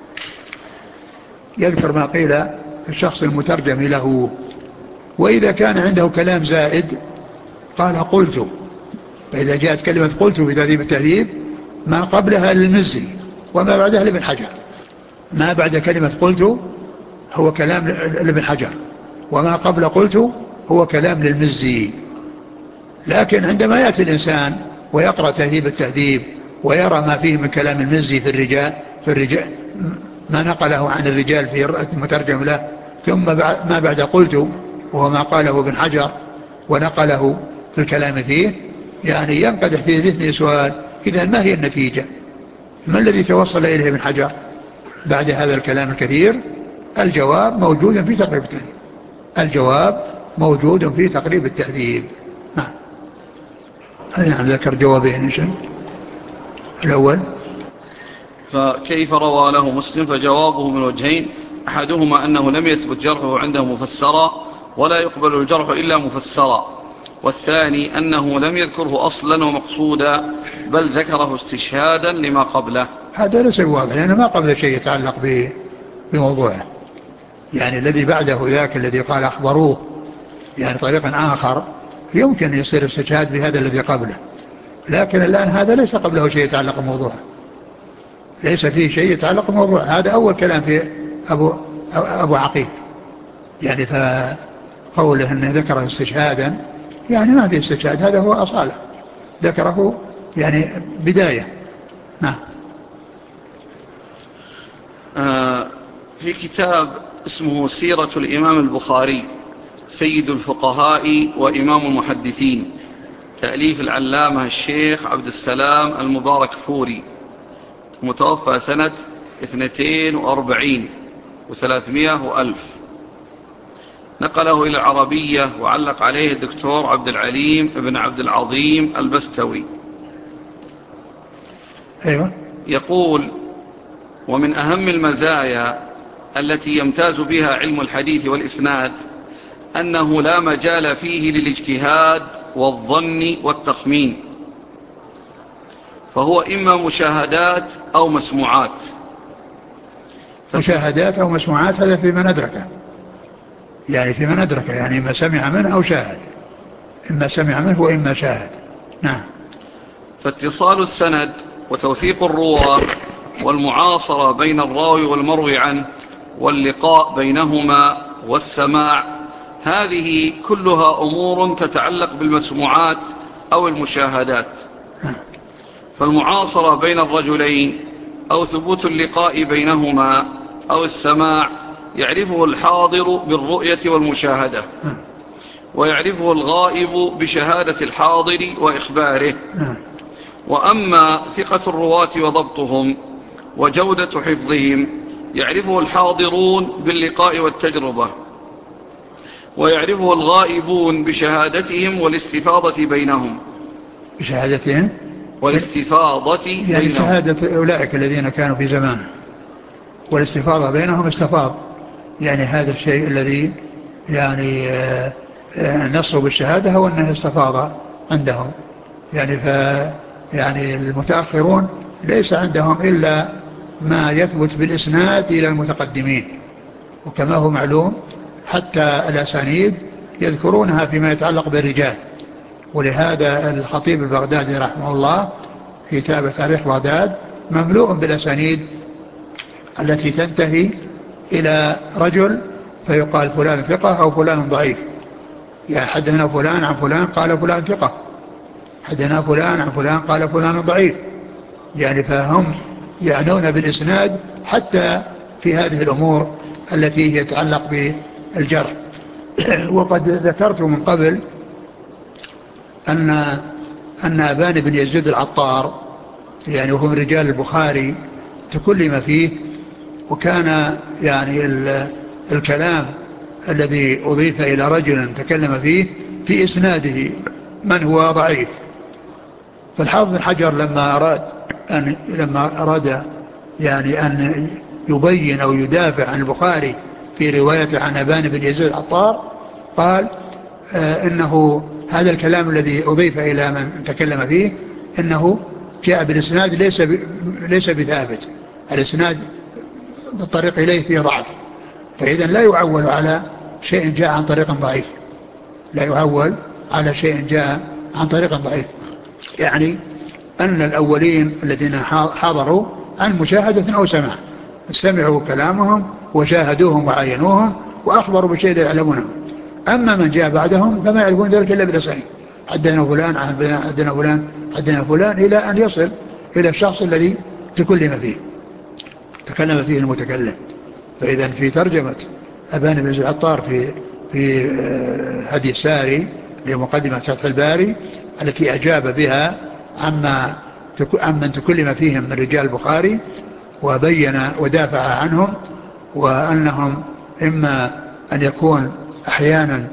يذكر ما قيل في الشخص المترجم له. وإذا كان عنده كلام زائد قال قلت، فإذا جاءت كلمة قلت في تهذيب التهذيب ما قبلها للمزي وما بعدها لابن حجر، ما بعد كلمة قلت هو كلام لابن حجر، وما قبل قلت هو كلام للمزي. لكن عندما يأتي الإنسان ويقرأ تهذيب التهذيب ويرى ما فيه من كلام المزي في الرجال في الرجال ما نقله عن الرجال في المترجم له، ثم ما بعد قلت وهو ما قاله ابن حجر ونقله في الكلام فيه، يعني ينقدح في ذهنه سؤال: إذا ما هي النتيجة؟ ما الذي توصل إليه ابن حجر بعد هذا الكلام الكثير؟ الجواب موجود في تقريب التهذيب، الجواب موجود في تقريب التهذيب. نعم. نعم، ذكر جوابين. الأول: فكيف روى له مسلم؟ فجوابه من وجهين: أحدهما أنه لم يثبت جرحه عنده مفسرا ولا يقبل الجرح إلا مفسرا، والثاني أنه لم يذكره أصلا ومقصودا بل ذكره استشهادا لما قبله. هذا ليس واضح، لأن ما قبله شيء يتعلق بموضوعه، يعني الذي بعده ذاك الذي قال أخبروه يعني طريقا آخر يمكن يصير استشهاد بهذا الذي قبله، لكن الآن هذا ليس قبله شيء يتعلق بموضوعه، ليس فيه شيء يتعلق بموضوعه. هذا أول كلام في أبو, أبو عقيل، يعني فقوله أنه ذكره استشهادا يعني ما فيه استشهاد، هذا هو أصالة، ذكره يعني بداية. نعم. آه في كتاب اسمه سيرة الإمام البخاري سيد الفقهاء وإمام المحدثين، تأليف العلامة الشيخ عبد السلام المبارك فوري، متوفى سنة اثنتين وأربعين وثلاثمائة وألف، نقله إلى العربية وعلق عليه الدكتور عبد العليم بن عبد العظيم البستوي. أيوة. يقول: ومن أهم المزايا التي يمتاز بها علم الحديث والإسناد أنه لا مجال فيه للاجتهاد والظن والتخمين، فهو إما مشاهدات أو مسموعات. مشاهدات أو مسموعات هذا في من أدركه، يعني في من أدركه، يعني إما سمع منه أو شاهد، إما سمع منه وإما شاهد. نعم. فاتصال السند وتوثيق الرواة والمعاصرة بين الراوي والمروي عنه واللقاء بينهما والسماع، هذه كلها أمور تتعلق بالمسموعات أو المشاهدات. فالمعاصرة بين الرجلين أو ثبوت اللقاء بينهما أو السماع يعرفه الحاضر بالرؤية والمشاهدة، ويعرفه الغائب بشهادة الحاضر وإخباره. وأما ثقة الرواة وضبطهم وجودة حفظهم يعرفه الحاضرون باللقاء والتجربة، ويعرفه الغائبون بشهادتهم والاستفاضة بينهم. بشهادتهم والاستفاضة يعني بينهم، شهادة أولئك الذين كانوا في زمانه، والاستفاضة بينهم استفاض، يعني هذا الشيء الذي يعني نصوا بالشهادة هو أنه استفاض عندهم، يعني ف يعني المتأخرون ليس عندهم إلا ما يثبت بالإسناد إلى المتقدمين، وكما هو معلوم حتى الأسانيد يذكرونها فيما يتعلق بالرجال. ولهذا الخطيب البغدادي رحمه الله في كتاب تاريخ بغداد مملوء بالأسانيد التي تنتهي إلى رجل فيقال فلان ثقة أو فلان ضعيف، يعني حدثنا فلان عن فلان قال فلان ثقة، حدثنا فلان عن فلان قال فلان ضعيف، يعني فهم يعنون بالإسناد حتى في هذه الأمور التي هي تتعلق بالجرح. وقد ذكرت من قبل أن أن أبان بن يزيد العطار يعني وهو من رجال البخاري تكلم فيه، وكان يعني الكلام الذي أضيف إلى رجل تكلم فيه في إسناده من هو ضعيف. فالحافظ بن حجر لما أراد أن لما أراد يعني أن يبين أو يدافع عن البخاري في روايته عن أبان بن يزيد العطار قال آه إنه هذا الكلام الذي أضيف إلى من تكلم فيه إنه جاء بالإسناد ليس ليس بثابت، الإسناد بالطريق إليه فيه ضعف، فإذا لا يعول على شيء جاء عن طريق ضعيف، لا يعول على شيء جاء عن طريق ضعيف. يعني أن الأولين الذين حضروا عن مشاهدة أو سمع، سمعوا كلامهم وشاهدوهم وعاينوهم وأخبروا بشيء لا يعلمونه. أما من جاء بعدهم فما يعرفون ذلك إلا بالأسانيد، حدثنا فلان حدثنا فلان حدثنا فلان إلى أن يصل إلى الشخص الذي تكلم فيه تكلم فيه المتكلم. فإذا في ترجمة أبان بن يزيد العطار في في هدي الساري لمقدمة فتح الباري التي أجاب بها عما عمن تكلم فيهم من رجال البخاري، وبين ودافع عنهم، وأنهم إما أن يكون أحيانا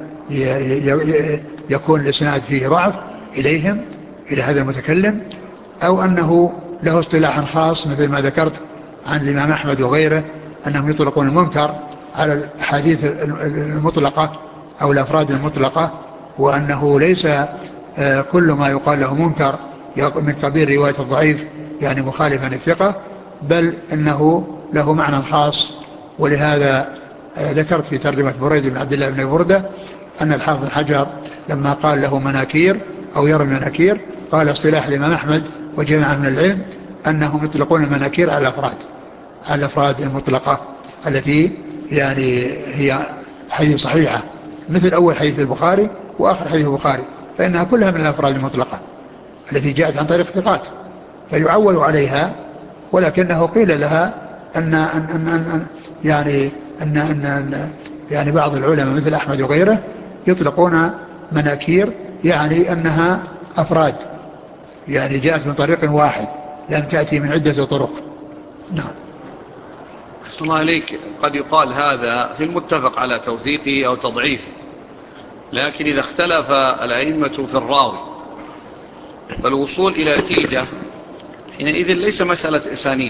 يكون الإسناد فيه ضعف إليهم إلى هذا المتكلم، أو أنه له اصطلاح خاص مثل ما ذكرت عن الإمام أحمد وغيره أنهم يطلقون المنكر على الحديث المطلقة أو الأفراد المطلقة، وأنه ليس كل ما يقال له منكر من قبيل رواية الضعيف يعني مخالفا الثقة، بل أنه له معنى خاص. ولهذا ذكرت في ترجمة بريد بن عبد الله بن بردة أن الحافظ بن حجر لما قال له مناكير أو يرى المناكير قال اصطلاح الإمام أحمد وجماعة من العلم أنهم يطلقون المناكير على الأفراد على الأفراد المطلقة التي يعني هي حديث صحيحة، مثل أول حديث البخاري وآخر حديث البخاري، فإنها كلها من الأفراد المطلقة التي جاءت عن طريق ثقات فيعول عليها. ولكنه قيل لها أن, أن, أن, أن يعني أن, أن, أن يعني بعض العلماء مثل أحمد وغيره يطلقون مناكير يعني أنها أفراد يعني جاءت من طريق واحد لم تأتي من عدة طرق. نعم. أحسن الله عليك. قد يقال هذا في المتفق على توثيقه أو تضعيفه، لكن إذا اختلف الأئمة في الراوي فالوصول إلى نتيجة حينئذ ليس مسألة إسانيد،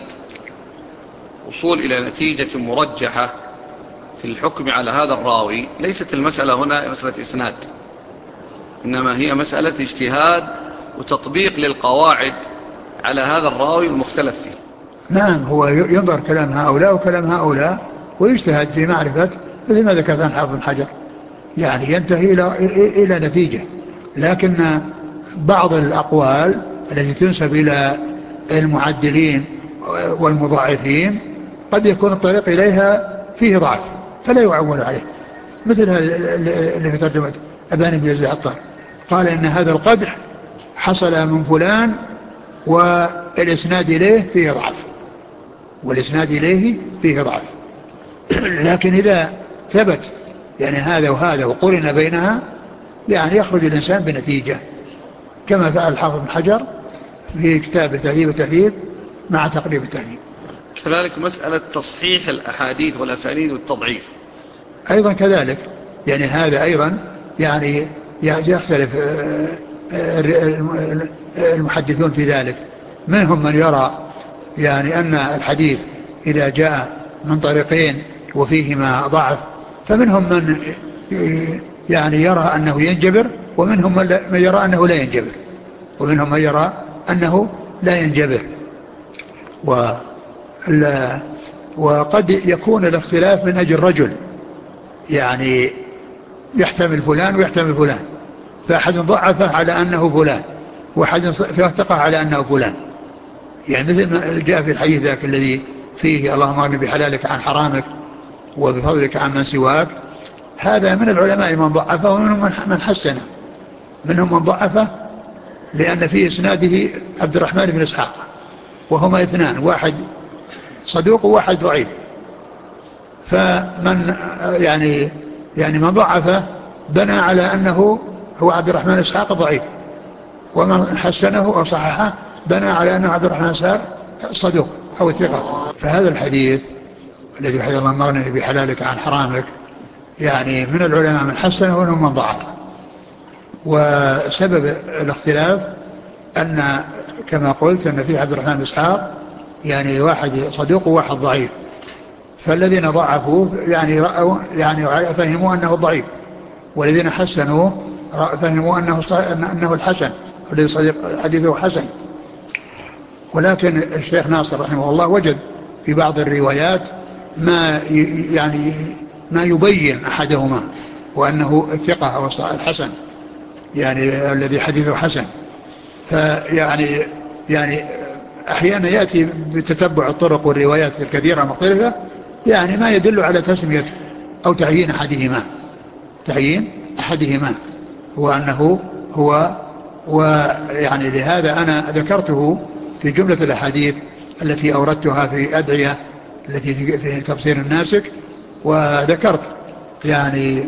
وصول إلى نتيجة مرجحة في الحكم على هذا الراوي ليست المسألة هنا مسألة إسناد، إنما هي مسألة اجتهاد وتطبيق للقواعد على هذا الراوي المختلف فيه. نعم، هو ينظر كلام هؤلاء وكلام هؤلاء ويجتهد في معرفة مثل ما ذكرت عن حافظ بن حجر، يعني ينتهي إلى, إلى نتيجة. لكن بعض الأقوال التي تنسب إلى المعدلين والمضاعفين قد يكون الطريق إليها فيه ضعف فلا يعول عليه، مثل اللي في ترجمة أبان بن يزيد العطار قال إن هذا القدح حصل من فلان والإسناد إليه فيه ضعف والإسناد إليه فيه ضعف لكن إذا ثبت يعني هذا وهذا وقرن بينها يعني يخرج الإنسان بنتيجة، كما فعل الحافظ بن حجر في كتاب تهذيب التهذيب مع تقريب التهذيب. كذلك مسألة تصحيح الأحاديث والأسانيد والتضعيف أيضا كذلك، يعني هذا أيضا يعني يختلف المحدثون في ذلك، منهم من يرى يعني أن الحديث إذا جاء من طريقين وفيهما ضعف فمنهم من يعني يرى أنه ينجبر، ومنهم من يرى أنه لا ينجبر ومنهم من يرى أنه لا ينجبر و وقد يكون الاختلاف من أجل رجل، يعني يحتمل فلان ويحتمل فلان، فأحد ضعفه على أنه فلان وأحد ثقه على أنه فلان، يعني مثل ما جاء في الحديث ذاك الذي فيه اللهم اغني بحلالك عن حرامك وبفضلك عن من سواك، هذا من العلماء من ضعفه ومنهم من حسنه، منهم من ضعفه لأن في إسناده عبد الرحمن بن إسحاق وهما اثنان، واحد صدوق وواحد ضعيف. فمن يعني يعني من ضعفه بنى على أنه هو عبد الرحمن إسحاق ضعيف، ومن حسنه أو صححه بنى على أنه عبد الرحمن إسحاق صدوق أو ثقة. فهذا الحديث الذي حدث الله مغني بحلالك عن حرامك، يعني من العلماء من حسنه ومنهم من ضعفه. وسبب الاختلاف أن كما قلت أن في عبد الرحمن إسحاق يعني واحد صدوق وواحد ضعيف، فالذين ضعفوه يعني رأوا يعني فهموا أنه ضعيف، والذين حسنوا فهموا أنه أنه الحسن، الذي صديق حديثه حسن. ولكن الشيخ ناصر رحمه الله وجد في بعض الروايات ما يعني ما يبين أحدهما وأنه الثقة أو الحسن، يعني الذي حديثه حسن. فيعني يعني أحيانا يأتي بتتبع الطرق والروايات الكثيرة المختلفة يعني ما يدل على تسمية أو تعيين أحدهما تعيين أحدهما وأنه هو. ويعني لهذا أنا ذكرته في جملة الأحاديث التي أوردتها في أدعية التي في تفسير الناسك، وذكرت يعني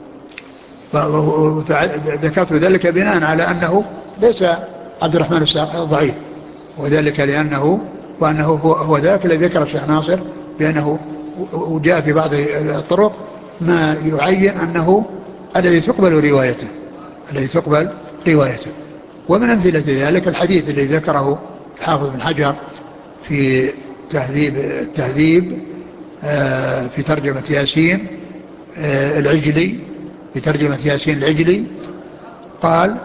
ذكرت ذلك بناء على أنه ليس عبد الرحمن الساق ضعيف، وذلك لأنه وأنه هو, هو ذاك الذي ذكر الشيخ ناصر بأنه وجاء في بعض الطرق ما يعين أنه الذي تقبل روايته الذي تقبل روايته. ومن أمثلة ذلك الحديث الذي ذكره الحافظ بن حجر في تهذيب التهذيب في ترجمة ياسين العجلي في ترجمة ياسين العجلي قال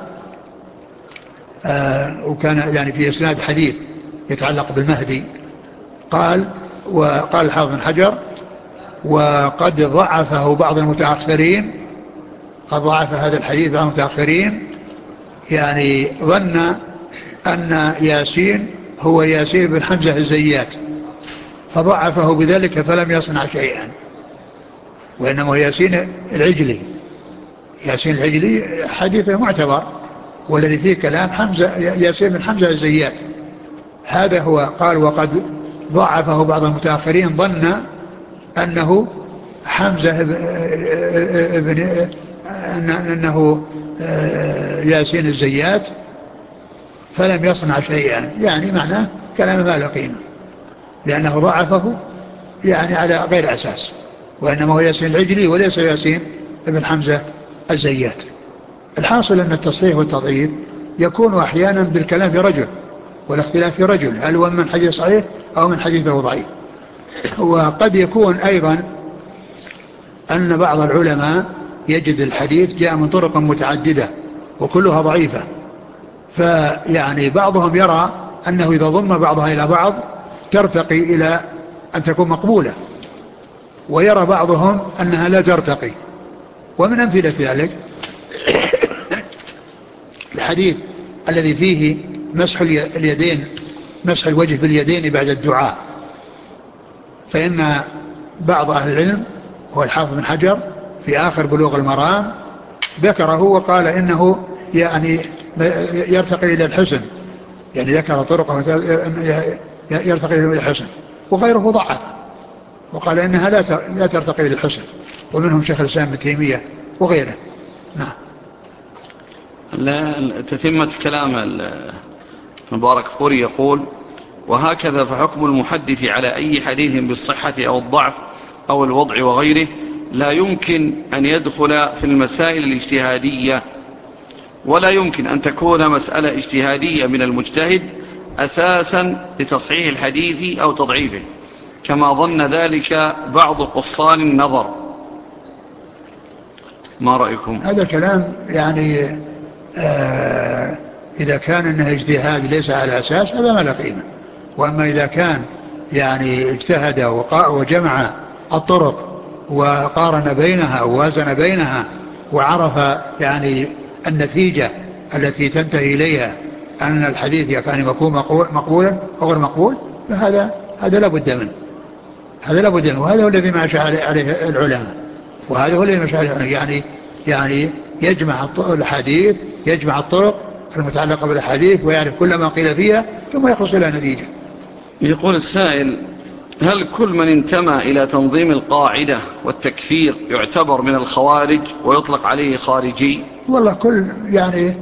وكان يعني في إسناد حديث يتعلق بالمهدي، قال وقال الحافظ بن حجر وقد ضعفه بعض المتأخرين قد ضعف هذا الحديث بعض المتأخرين، يعني ظن أن ياسين هو ياسين بن حمزة الزيات فضعفه بذلك فلم يصنع شيئا، وإنما هو ياسين العجلي. ياسين العجلي حديثه معتبر، والذي فيه كلام حمزة ياسين بن حمزة الزيات هذا هو. قال وقد ضعفه بعض المتأخرين ظن أنه حمزة بن أنه ياسين الزيات فلم يصنع شيئا، يعني معناه كلام ما له قيمة لأنه ضعفه يعني على غير أساس، وإنما هو ياسين العجلي وليس ياسين بن حمزة الزيات. الحاصل أن التصحيح والتضعيف يكون أحيانا بالكلام في رجل والاختلاف في رجل، هل هو من حديث صحيح أو من حديثه ضعيف. وقد يكون أيضا أن بعض العلماء يجد الحديث جاء من طرق متعددة وكلها ضعيفة، فيعني بعضهم يرى أنه إذا ضم بعضها إلى بعض ترتقي إلى أن تكون مقبولة، ويرى بعضهم أنها لا ترتقي. ومن أمثلة ذلك الحديث الذي فيه مسح اليدين مسح الوجه باليدين بعد الدعاء، فإن بعض أهل العلم هو الحافظ بن حجر في آخر بلوغ المرام ذكره وقال إنه يعني يرتقي إلى الحسن، يعني ذكر طرقه يرتقي إلى الحسن، وغيره ضعف وقال إنها لا ترتقي إلى الحسن، ومنهم شيخ الإسلام ابن تيمية وغيره. نعم. تتمة كلام المبارك فوري يقول وهكذا فحكم المحدث على أي حديث بالصحة أو الضعف أو الوضع وغيره لا يمكن أن يدخل في المسائل الاجتهادية، ولا يمكن أن تكون مسألة اجتهادية من المجتهد أساسا لتصحيح الحديث أو تضعيفه كما ظن ذلك بعض قصان النظر. ما رأيكم؟ هذا الكلام يعني آه إذا كان أنه اجتهاد ليس على أساس هذا ما له قيمة، وأما إذا كان يعني اجتهد وجمع الطرق وقارن بينها ووازن بينها وعرف يعني النتيجة التي تنتهي إليها أن الحديث يكون يكون مقبولا أو غير مقبول، فهذا هذا لا بد منه هذا لا بد منه وهذا هو الذي ماشى عليه العلماء، وهذا هو الذي ماشى عليه يعني يعني يجمع الحديث يجمع الطرق المتعلقة بالحديث ويعرف كل ما قيل فيها ثم يخلص إلى نتيجة. يقول السائل: هل كل من انتمى إلى تنظيم القاعدة والتكفير يعتبر من الخوارج ويطلق عليه خارجي؟ والله كل يعني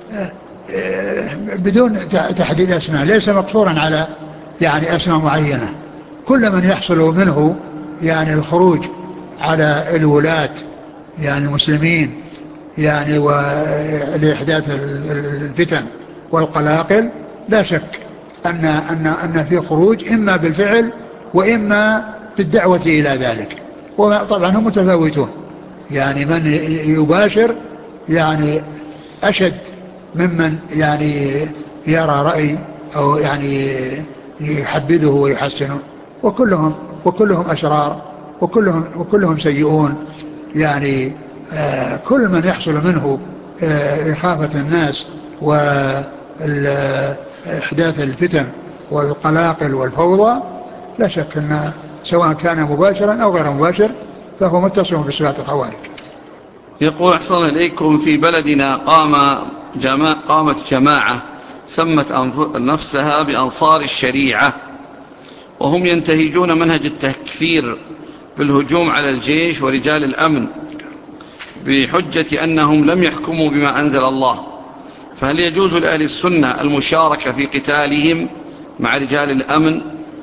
بدون تحديد أسماء، ليس مقصورا على يعني أسماء معينة. كل من يحصل منه يعني الخروج على الولاة يعني المسلمين يعني ولإحداث الفتن والقلاقل، لا شك أن أن أن في خروج إما بالفعل وإما بالدعوة إلى ذلك. وطبعا هم متفاوتون، يعني من يباشر يعني أشد ممن يعني يرى رأي أو يعني يحبذه ويحسنه، وكلهم وكلهم أشرار وكلهم وكلهم سيئون. يعني آه كل من يحصل منه آه إخافة الناس وإحداث الفتن والقلاقل والفوضى، لا شك أن سواء كان مباشرا أو غير مباشر فهو متصف بصفات الخوارج. يقول: أحسن إليكم، في بلدنا قام جماعة قامت جماعة سمت نفسها بأنصار الشريعة، وهم ينتهجون منهج التكفير بالهجوم على الجيش ورجال الأمن بحجة أنهم لم يحكموا بما أنزل الله، فهل يجوز لأهل السنة المشاركة في قتالهم مع رجال الأمن؟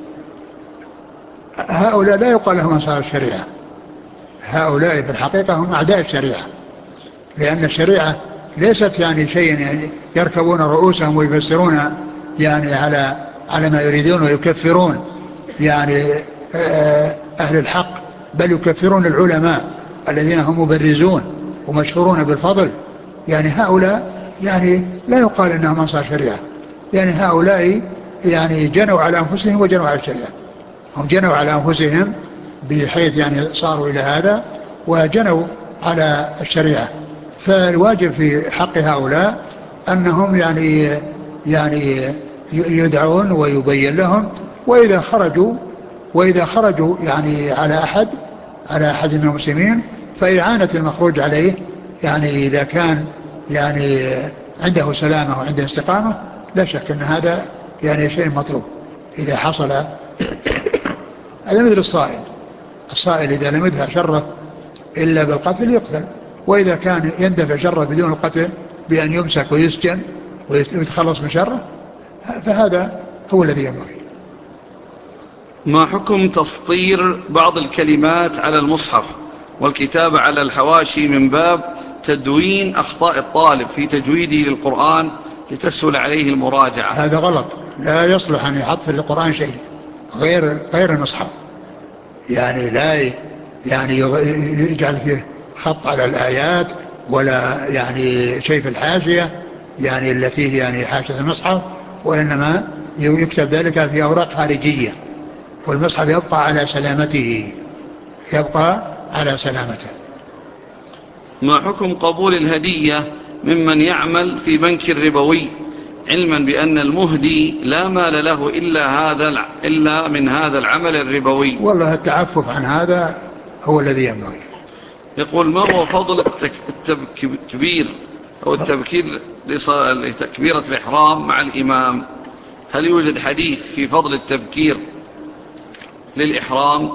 هؤلاء لا يقال لهم أنصار الشريعة، هؤلاء في الحقيقة هم أعداء الشريعة، لأن الشريعة ليست يعني شيء يعني يركبون رؤوسهم ويفسرون يعني على على ما يريدون ويكفرون يعني أهل الحق، بل يكفرون العلماء الذين هم مبرزون ومشهورون بالفضل. يعني هؤلاء يعني لا يقال إنهم أنصار شريعة، يعني هؤلاء يعني جنوا على أنفسهم وجنوا على الشريعة. هم جنوا على أنفسهم بحيث يعني صاروا إلى هذا وجنوا على الشريعة. فالواجب في حق هؤلاء أنهم يعني يعني يدعون ويبين لهم، وإذا خرجوا وإذا خرجوا يعني على أحد على أحد من المسلمين فإعانة المخروج عليه، يعني إذا كان يعني عنده سلامة وعنده استقامة، لا شك أن هذا يعني شيء مطلوب. إذا حصل هذا مثل الصائل، الصائل إذا لم يدفع شره إلا بالقتل يقتل، وإذا كان يندفع شره بدون القتل بأن يمسك ويسجن ويتخلص من شره فهذا هو الذي ينبغي. ما حكم تسطير بعض الكلمات على المصحف والكتابة على الحواشي من باب تدوين أخطاء الطالب في تجويده للقرآن لتسهل عليه المراجعة؟ هذا غلط، لا يصلح أن يحط في القرآن شيء غير غير المصحف، يعني لا يعني يجعل فيه خط على الآيات ولا يعني شيء في الحاشية يعني التي هي يعني حاشية المصحف، وإنما يكتب ذلك في أوراق خارجية، والمصحف يبقى على سلامته يبقى على سلامته. ما حكم قبول الهدية ممن يعمل في بنك الربوي علما بأن المهدي لا مال له إلا هذا إلا من هذا العمل الربوي؟ والله التعفف عن هذا هو الذي ينبغي. يقول: ما هو فضل التكبير أو التبكير لتكبيرة الإحرام مع الإمام؟ هل يوجد حديث في فضل التبكير للإحرام؟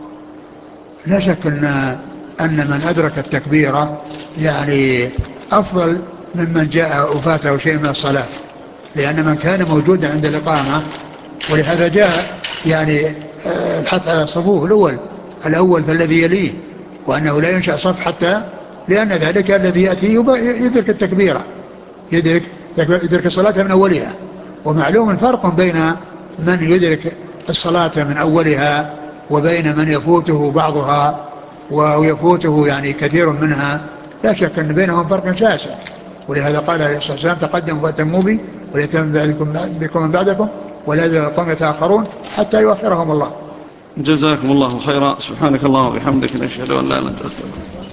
لا شك أن أن من أدرك التكبيرة يعني أفضل ممن جاء وفاته شيء من الصلاة، لأن من كان موجودا عند الإقامة، ولهذا جاء يعني الحث على الصفوف الأول الأول فالذي يليه، وأنه لا ينشأ صف حتى، لأن ذلك الذي يأتي يدرك التكبيرة يدرك يدرك الصلاة من أولها. ومعلوم فرق بين من يدرك الصلاة من أولها وبين من يفوته بعضها ويفوته يعني كثير منها، لا شك أن بينهم فرق شاسع. ولهذا قال عليه الصلاة والسلام: تقدموا فأتموا بي وليتم بكم من بعدكم ولا يقوم يتأخرون حتى يؤخرهم الله. جزاكم الله خيرا. سبحانك اللهم وبحمدك، نشهد أن لا إله إلا أنت، نستغفرك.